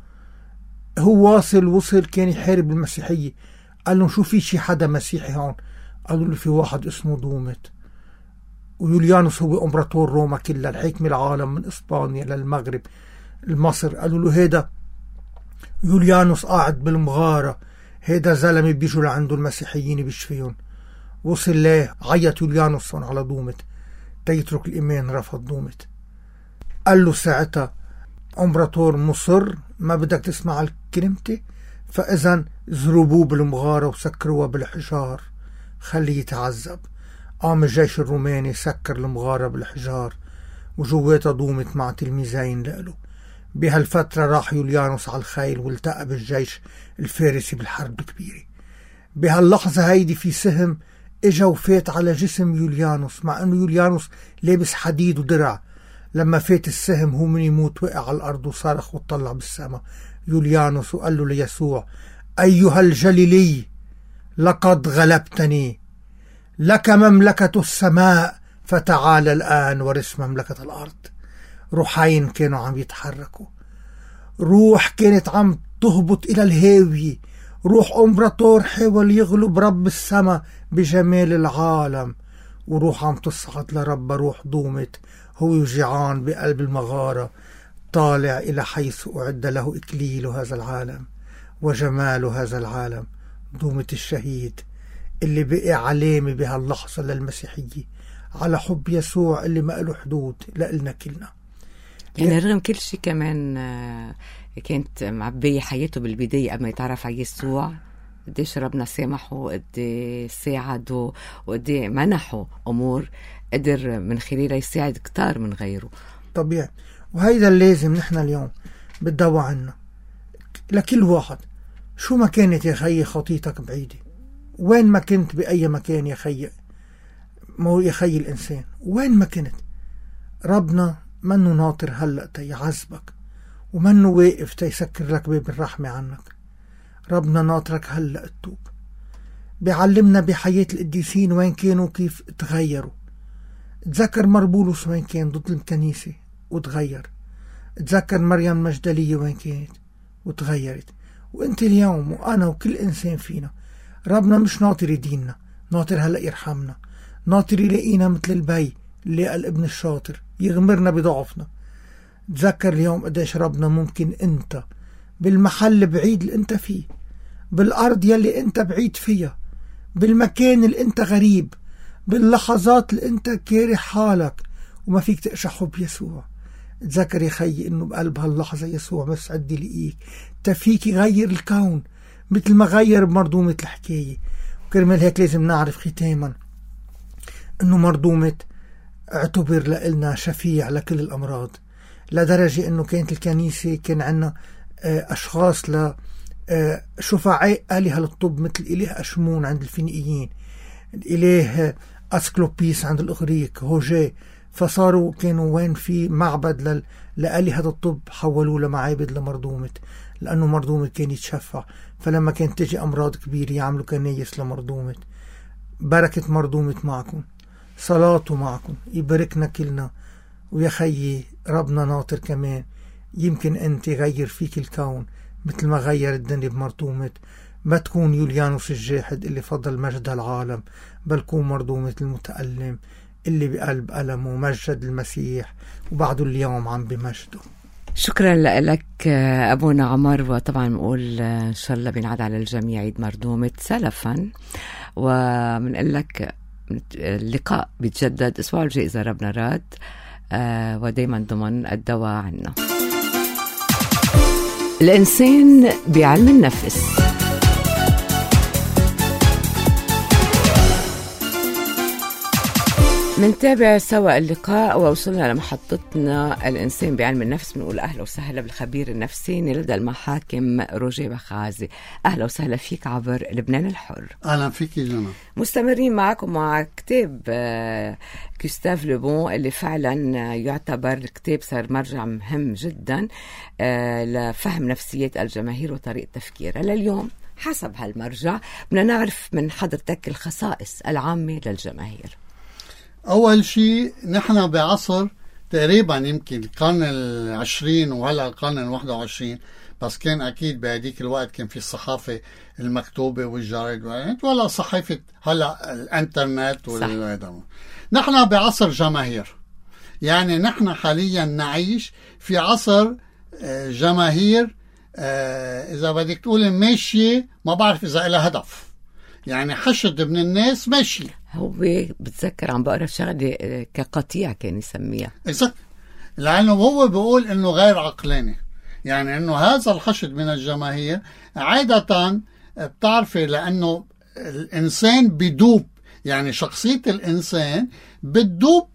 هو واصل وصل كان يحارب المسيحية. قال له شو في شي حدا مسيحي هون؟ قالوا له في واحد اسمه دومت. ويوليانوس هو امبراطور روما كلها، الحاكم العالم من اسبانيا للمغرب لمصر. قالوا له هيدا يوليانوس قاعد بالمغارة، هيدا زلمة بيجوا لعنده المسيحيين بيشفيهم. وصل ليه عيط يوليانوس على دومت تيترك الإيمان. رفض دومت. قال له ساعتها امبراطور مصر ما بدك تسمع الكلمتي، فإذا زربوه بالمغارة وسكروها بالحجار خليه يتعذب. قام الجيش الروماني سكر المغارة بالحجار وجواتها دومت مع تلميذين له. بهالفترة راح يوليانوس على الخيل والتقى بالجيش الفارسي بالحرب كبيرة. بهاللحظة هيدي في سهم اجا وفات على جسم يوليانوس، مع انه يوليانوس لابس حديد ودرع. لما فات السهم هو من يموت وقع على الارض وصرخ وطلع بالسماء يوليانوس وقال له ليسوع: ايها الجليلي لقد غلبتني، لك مملكة السماء، فتعال الآن ورث مملكة الأرض. روحين كانوا عم يتحركوا. روح كانت عم تهبط إلى الهاوية. روح امبراطور حاول يغلب رب السماء بجمال العالم، وروح عم تصعد لرب. روح دومت هو جيعان بقلب المغارة، طالع إلى حيث أعد له إكليل هذا العالم وجمال هذا العالم. دومت الشهيد اللي بقي علامة بهاللحظة للمسيحية على حب يسوع اللي ما له حدود لإلنا كلنا. يعني رغم كل شيء كمان كانت معبية حياته بالبداية قبل ما يتعرف على يسوع. قديش ربنا سامحه وقدي ساعده وقدي منحه أمور قدر من خلالها يساعد كتار من غيره. طبيعي. وهيدا اللازم نحن اليوم بتدوى عنا لكل واحد. شو ما كانت يا خيي خطيتك بعيدة، وين ما كنت بأي مكان يا خيي، مو يا خيي الإنسان وين ما كنت، ربنا منه ناطر هلأ تيعذبك، ومنه واقف تيسكر لك باب الرحمة عنك. ربنا ناطرك هلأ التوب. بيعلمنا بحياة القديسين وين كانوا كيف تغيروا. تذكر مربولوس وين كان ضد الكنيسة وتغير. تذكر مريم مجدلية وين كانت وتغيرت. وانت اليوم وأنا وكل إنسان فينا ربنا مش ناطر يديننا، ناطر هلأ يرحمنا، ناطر يلاقينا مثل البي اللي الابن الشاطر يغمرنا بضعفنا. تذكر اليوم قديش ربنا ممكن انت بالمحل بعيد اللي انت فيه، بالأرض يلي انت بعيد فيها، بالمكان اللي انت غريب، باللحظات اللي انت كاره حالك وما فيك تقشع حب يسوع. تذكر يا خي انه بقلب هاللحظة يسوع مستعد يلاقيك، تفيك يغير الكون مثل ما غير بمرضومة الحكاية. وكرمال هيك لازم نعرف ختاما انه مرضومة اعتبر لنا شفيع لكل الامراض، لدرجة انه كانت الكنيسة كان عنا اشخاص لشفعاء آلهة للطب، مثل اله اشمون عند الفينيقيين، اله اسكلوبيس عند الاغريق، هوجي. فصاروا كانوا وين في معبد لآلهة الطب حولوه لمعابد لمرضومة، لأنه مرضومة كان يتشفع. فلما كانت تجي أمراض كبيرة يعملوا كنايس لمرضومة. بركة مرضومة معكم، صلاته معكم، يباركنا كلنا. ويا خيي ربنا ناطر كمان، يمكن أنت غير فيك الكون مثل ما غير الدنيا بمرضومة. ما تكون يوليانوس الجاحد اللي فضل مجد العالم، بل كون مرضومة المتألم اللي بقلب ألمه مجد المسيح وبعده اليوم عم بمجده. شكرا لك أبونا عمر. وطبعا نقول إن شاء الله بينعاد على الجميع عيد مرضومة سلفا، ومنقول لك اللقاء بيتجدد أسبوع الجاي إذا ربنا راد، ودايما ضمن الدواء عنا. الإنسان بعلم النفس. منتابع سوا اللقاء ووصلنا لمحطتنا الإنسان بعلم النفس. بنقول أهلا وسهلا بالخبير النفسي لدى المحاكم روجيه بخازي. أهلا وسهلا فيك عبر لبنان الحر. أهلا فيك جنى. مستمرين معكم مع كتاب كوستاف لوبون اللي فعلا يعتبر كتاب صار مرجع مهم جدا لفهم نفسية الجماهير وطريقة تفكيرها. لليوم حسب هالمرجع بدنا نعرف من حضرتك الخصائص العامة للجماهير. أول شيء نحن بعصر تقريبا يمكن القرن العشرين وهلا القرن الواحد وعشرين، بس كان أكيد بهديك الوقت كان في الصحافة المكتوبة والجرايد ولا صحيفة هلا الانترنت وال نحن بعصر جماهير. يعني نحن حاليا نعيش في عصر جماهير، إذا بدك تقول ماشية، ما بعرف إذا لها هدف، يعني حشد من الناس ماشي. هو بتذكر عم بقرا شغله كقطيع كان يسميها، لانه هو بيقول انه غير عقلاني، يعني انه هذا الحشد من الجماهير عاده بتعرفي لانه الانسان بدوب، يعني شخصيه الانسان بتدوب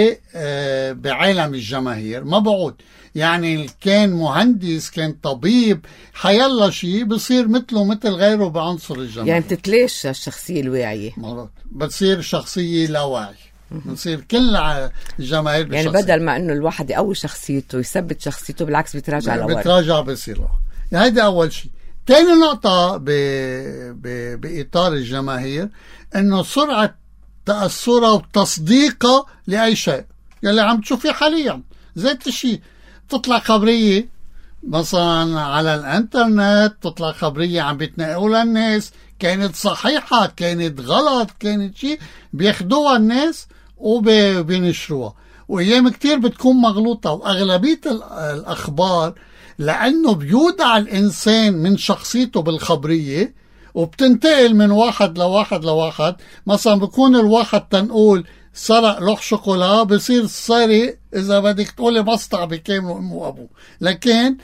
بعالم الجماهير ما بعود. يعني كان مهندس، كان طبيب، حيلا شيء بصير مثله مثل غيره بعنصر الجماهير. يعني بتتلاشى الشخصية الواعية، مرات بتصير شخصية لا واعي، بتصير كل الجماهير بالشخصية. يعني بدل ما انه الواحد يقوي شخصيته يثبت شخصيته، بالعكس بيتراجع لورا، بيتراجع بيصير له. يعني هذا أول شيء. تاني نقطة ب... ب... بإطار الجماهير انه سرعة تأثرها وتصديقها لأي شيء يلي عم تشوفيه حاليا. ذات الشيء تطلع خبرية مثلا على الانترنت، تطلع خبرية عم بيتنقلوا للناس، كانت صحيحة كانت غلط كانت شيء، بياخدوها الناس وبينشروها، وأيام كتير بتكون مغلوطة. وأغلبية الأخبار لأنه بيودع الإنسان من شخصيته بالخبرية وبتنتقل من واحد لواحد لواحد. مثلا بكون الواحد تنقول سرق لوح شوكولا، بصير سارق إذا بدك تقولي مسطع بكامل أمه وأبوه. لكن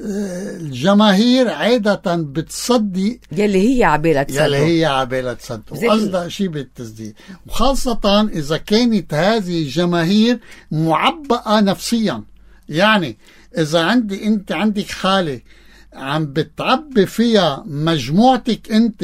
الجماهير عادة بتصدق يلي هي عبالة تصدق، يلي هي عبالة تصدق، وأصدق شيء بالتصديق، وخاصة إذا كانت هذه الجماهير معبأة نفسيا. يعني إذا عندي أنت عندك حالة عم بتعبي فيها مجموعتك أنت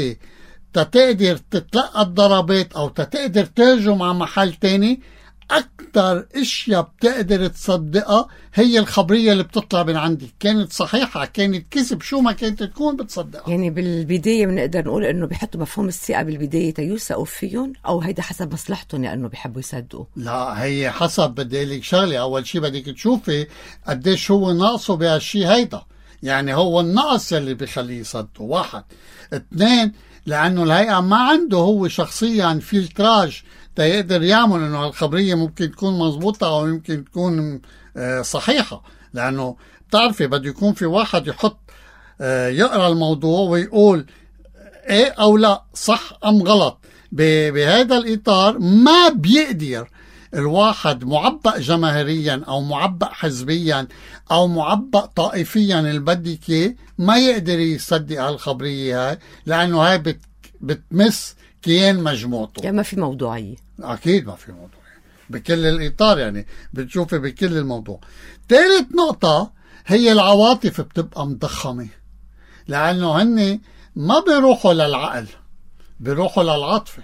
تتقدر تتلقى الضربات أو تتقدر تهجم على محل تاني، أكتر اشياء بتقدر تصدقها هي الخبرية اللي بتطلع من عندك، كانت صحيحة كانت كذب، شو ما كانت تكون بتصدقها. يعني بالبداية بنقدر نقول انه بيحطوا مفهوم الثقة بالبداية تيوثقوا فيهم، او هيدا حسب مصلحتهم لانه بيحبوا يصدقوا؟ لا، هي حسب. بدي لك شغلة، اول شيء بدك تشوفي قديش هو ناقصه بهالشيء هيدا، يعني هو النقص اللي بيخليه يصدقه. واحد. اثنين، لانه الهيئة ما عنده هو شخصيا فلتراج تيقدر يعمل انه الخبرية ممكن تكون مضبوطة او يمكن تكون صحيحة. لانه بتعرفي بده يكون في واحد يحط يقرأ الموضوع ويقول ايه او لا، صح ام غلط. بهذا الاطار ما بيقدر الواحد معبأ جماهيريا او معبأ حزبيا او معبأ طائفيا اللي بدك اياه ما يقدر يصدق هالخبرية هاي، لانه هاي بت بتمس كيان مجموعته. يعني ما في موضوعية. أكيد ما في موضوعية بكل الإطار، يعني بتشوفي بكل الموضوع. ثالث نقطة هي العواطف بتبقى مضخمة، لأنه هن ما بيروحوا للعقل، بيروحوا للعاطفة.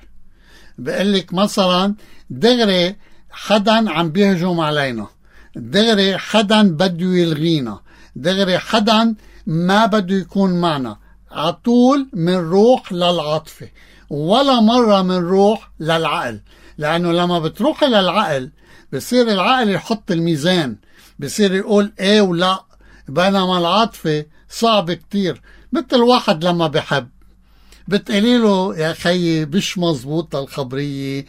بقلك مثلا دغري حدا عم بيهجم علينا، دغري حدا بده يلغينا، دغري حدا ما بده يكون معنا، عطول منروح للعاطفة ولا مرة منروح للعقل. لأنه لما بتروح للعقل بصير العقل يحط الميزان، بصير يقول ايه ولا، بينما العاطفة صعب كتير. مثل واحد لما بحب بتقولي له يا خيي مش مزبوط الخبرية،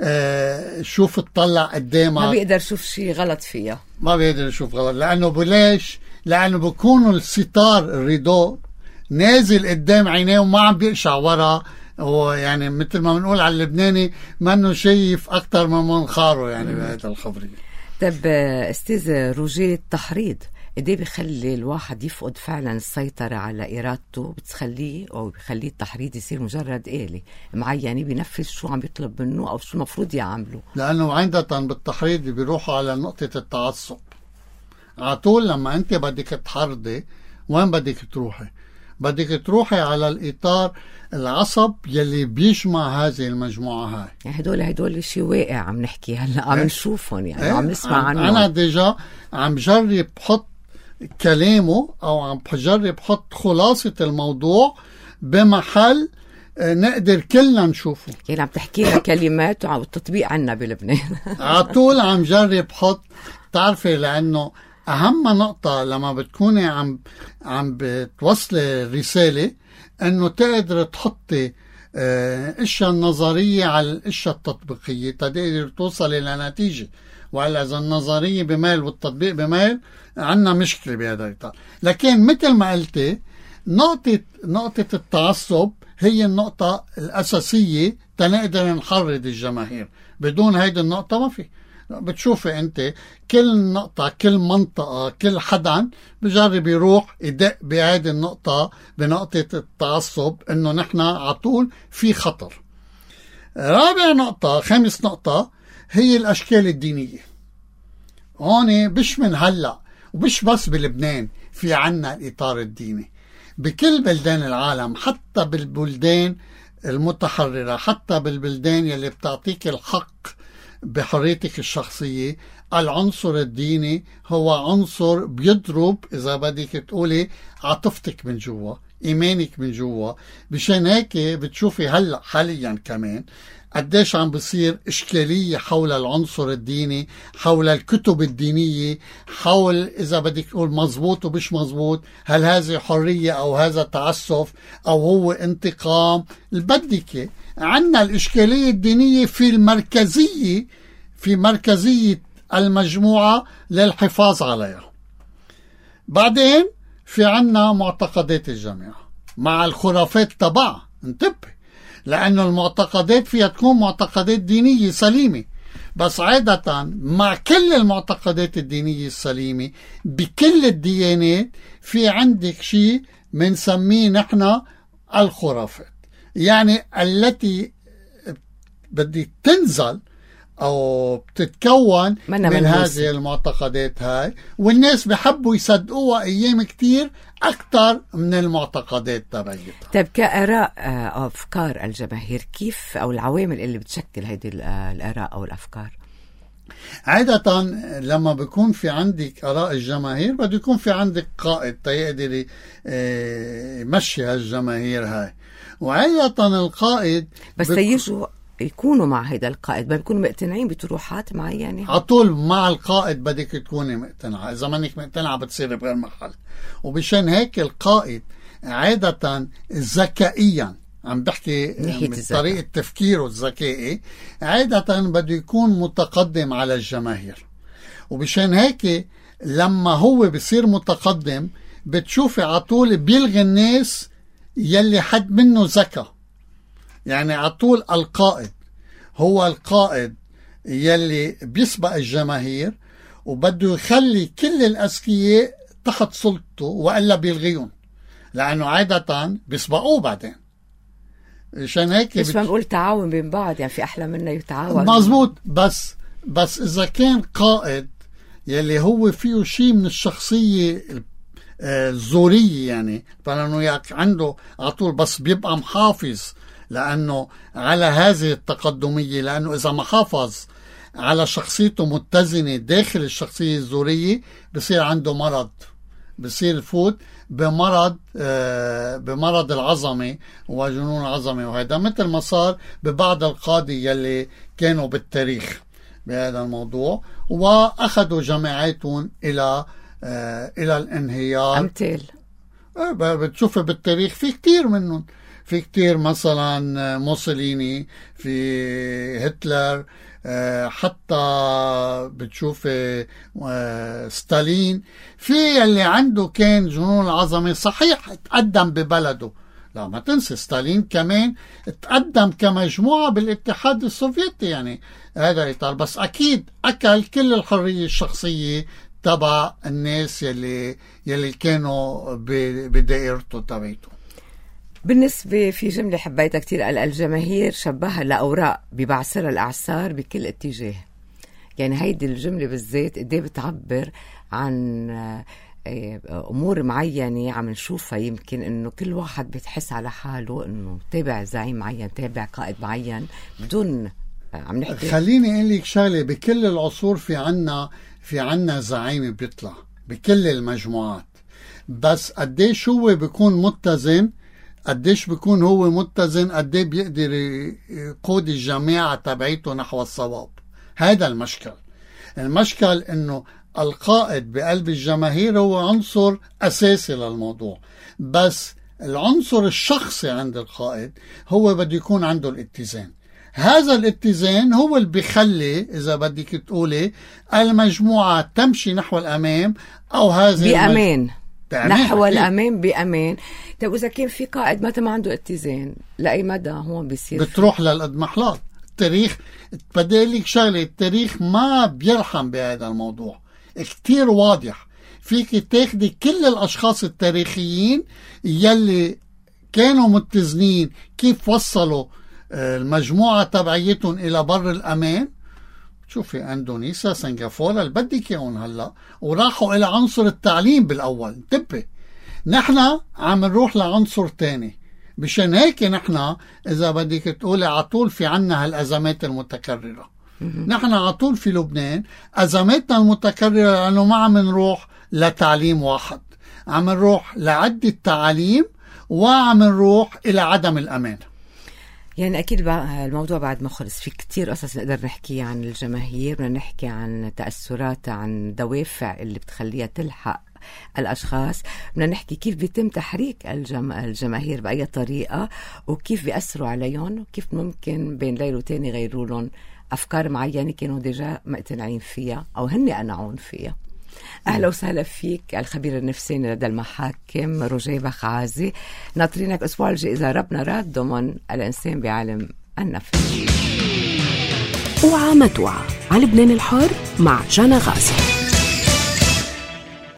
آه شوف تطلع قدامك، ما بيقدر يشوف شيء غلط فيها، ما بيقدر يشوف غلط. لأنه بلاش، لأنه بكونوا الستار الرضا نازل قدام عينيه وما عم بيقشع ورا، هو يعني مثل ما بنقول على اللبناني منه شايف أكتر من منخاره يعني بهذا الخبرية. طب أستاذ روجيه، التحريض قد ايه بيخلي الواحد يفقد فعلا السيطرة على إرادته، بتخليه أو بيخليه التحريض يصير مجرد آلة معينة بينفذ شو عم يطلب منه أو شو المفروض يعمله. لأنه عادة بالتحريض بيروحوا على نقطة التعصب على طول. لما أنت بدك تحرضي وين بدك تروحي؟ بدك تروحي على الإطار العصب يلي بيجمع هذه المجموعة هاي. يعني هدول هدول شيء واقع عم نحكي هلا، عم نشوفهم يعني ايه؟ عم نسمع عنهم. أنا ديجا عم جرب حط كلامه أو عم بجرب حط خلاصة الموضوع بمحل نقدر كلنا نشوفه. يعني عم تحكي لنا كلمات والتطبيق عنا بلبنان. على طول عم جرب حط. تعرفي لأنه أهم نقطة لما بتكوني عم عم بتوصلي الرسالة إنه تقدر تحطي الأشياء النظرية على الأشياء التطبيقية تقدر توصلي لنتيجة. وإلا إذا النظرية بميل والتطبيق بميل عنا مشكلة بهذا الإطار. لكن مثل ما قلتي نقطة نقطة التعصب هي النقطة الأساسية تنقدر نحرض الجماهير. بدون هيدي النقطة ما في. بتشوفي انت كل نقطة كل منطقة كل حدا بجرب يروح يدق بهذه النقطة بنقطة التعصب انه نحن عطول في خطر. رابع نقطة خامس نقطة هي الاشكال الدينية. هون بش من هلأ وبش بس بلبنان في عنا الاطار الديني بكل بلدان العالم، حتى بالبلدان المتحررة، حتى بالبلدان يلي بتعطيك الحق بحريتك الشخصية. العنصر الديني هو عنصر بيضرب إذا بدك تقولي عاطفتك من جوا، إيمانك من جوا. بشان هيك بتشوفي هلأ حاليا كمان قديش عم بصير إشكالية حول العنصر الديني، حول الكتب الدينية، حول إذا بدك تقول مزبوط ومش مزبوط، هل هذه حرية أو هذا تعسف أو هو انتقام. البدك عنا الإشكالية الدينية في المركزية في مركزية المجموعة للحفاظ عليها. بعدين في عنا معتقدات الجماعة مع الخرافات تبعها. انتبه، لأنه المعتقدات فيها تكون معتقدات دينية سليمة، بس عادة مع كل المعتقدات الدينية السليمة بكل الديانات في عندك شيء منسميه نحن الخرافات، يعني التي بدي تنزل أو بتتكون من, من هذه المعتقدات هاي، والناس بحبوا يصدقوها أيام كتير أكتر من المعتقدات تبعيتها. طيب كآراء أو أفكار الجماهير كيف أو العوامل اللي بتشكل هذه الآراء أو الأفكار؟ عادة لما بيكون في عندك آراء الجماهير بده يكون في عندك قائد تيقدر يمشي هالجماهير هاي، وعادة القائد بس يجوا يكونوا مع هيدا القائد بيكونوا مقتنعين بطروحات معينة. عطول مع القائد بدك تكوني مقتنعة، إذا منك مقتنعة بتصير بغير محل. وبشان هيك القائد عادة ذكائيا عم بحكي من طريقة تفكيره الذكائي عادة بده يكون متقدم على الجماهير. وبشان هيك لما هو بصير متقدم بتشوفي عطول بيلغي الناس يلي حد منه ذكاء. يعني عطول القائد هو القائد يلي بيسبق الجماهير وبده يخلي كل الأذكياء تحت سلطته وإلا بيلغيهم، لأنه عادة بيسبقوه بعدين. عشان هيك مش بنقول تعاون بين بعض، يعني في أحلى منا يتعاون. مزبوط، بس بس إذا كان قائد يلي هو فيه شيء من الشخصية الزورية، يعني فلأنه عنده عطول بس بيبقى محافظ لأنه على هذه التقدمية، لأنه إذا ما حافظ على شخصيته متزنة داخل الشخصية الزورية بصير عنده مرض، بصير يفوت بمرض آه بمرض العظمة وجنون العظمة. وهذا مثل ما صار ببعض القادة يلي كانوا بالتاريخ بهذا الموضوع وأخذوا جماعاتهم إلى آه إلى الانهيار. أمثال آه بتشوف بالتاريخ في كتير منهم، في كتير مثلا موسوليني، في هتلر، حتى بتشوف ستالين، في اللي عنده كان جنون العظمة. صحيح تقدم ببلده، لا ما تنسى ستالين كمان تقدم كمجموعة بالاتحاد السوفيتي، يعني هذا الإطار، بس أكيد أكل كل الحرية الشخصية تبع الناس يلي يلي كانوا بدائرته تبعته. بالنسبة في جملة حبيتها كتير، الجماهير شبهها لأوراق ببعثرها الأعصار بكل اتجاه. يعني هيدي الجملة بالذات قديه بتعبر عن أمور معينة عم نشوفها، يمكن إنه كل واحد بتحس على حاله إنه تابع زعيم معين، تابع قائد معين، بدون عم نحكي. خليني أقول لك شغلة، بكل العصور في عنا في عنا زعيم بيطلع بكل المجموعات، بس قديش هو بيكون متزن، قديش بيكون هو متزن، قديه بيقدر يقود الجماعة تبعيته نحو الصواب. هذا المشكل. المشكل إنه القائد بقلب الجماهير هو عنصر أساسي للموضوع، بس العنصر الشخصي عند القائد هو بده يكون عنده الاتزان. هذا الاتزان هو اللي بيخلي إذا بدك تقولي المجموعة تمشي نحو الأمام، أو هذه بأمان نحو أكيد. الأمام بأمان. طيب إذا كان في قائد متى ما عنده اتزان، لأي مدى هون بيصير بتروح للإضمحلال. التاريخ بدي لك شغلة، التاريخ ما بيرحم بهذا الموضوع، كتير واضح. فيك تاخدي كل الأشخاص التاريخيين يلي كانوا متزنين، كيف وصلوا المجموعة تبعيتهم إلى بر الأمان. شوفي اندونيسيا، سنغافورة، اللي بدك اياهم هلا، وراحوا إلى عنصر التعليم بالأول. انتبه، نحن عم نروح لعنصر تاني. مشان هيك نحن إذا بدك تقولي عطول في عنا هالأزمات المتكررة. نحن عطول في لبنان أزماتنا المتكررة لأنه ما عم نروح لتعليم واحد، عم نروح لعدة تعاليم، وعم نروح إلى عدم الأمان. يعني أكيد الموضوع بعد ما خلص، في كتير قصص نقدر نحكي عن الجماهير، بدنا نحكي عن تأثراتها، عن دوافع اللي بتخليها تلحق الأشخاص، بدنا نحكي كيف بيتم تحريك الجم... الجماهير بأي طريقة، وكيف بيأثروا عليهم، وكيف ممكن بين ليل وتاني يغيروا لهم أفكار معينة كانوا ديجا مقتنعين فيها أو هن قنعون فيها. أهلا وسهلا فيك الخبير النفساني لدى المحاكم روجيه بخعازي. ناطرينك أسبوع الجاي إذا ربنا راد ضمن الإنسان بعالم النفس. وعامة وعا على لبنان الحر مع جانا غازي.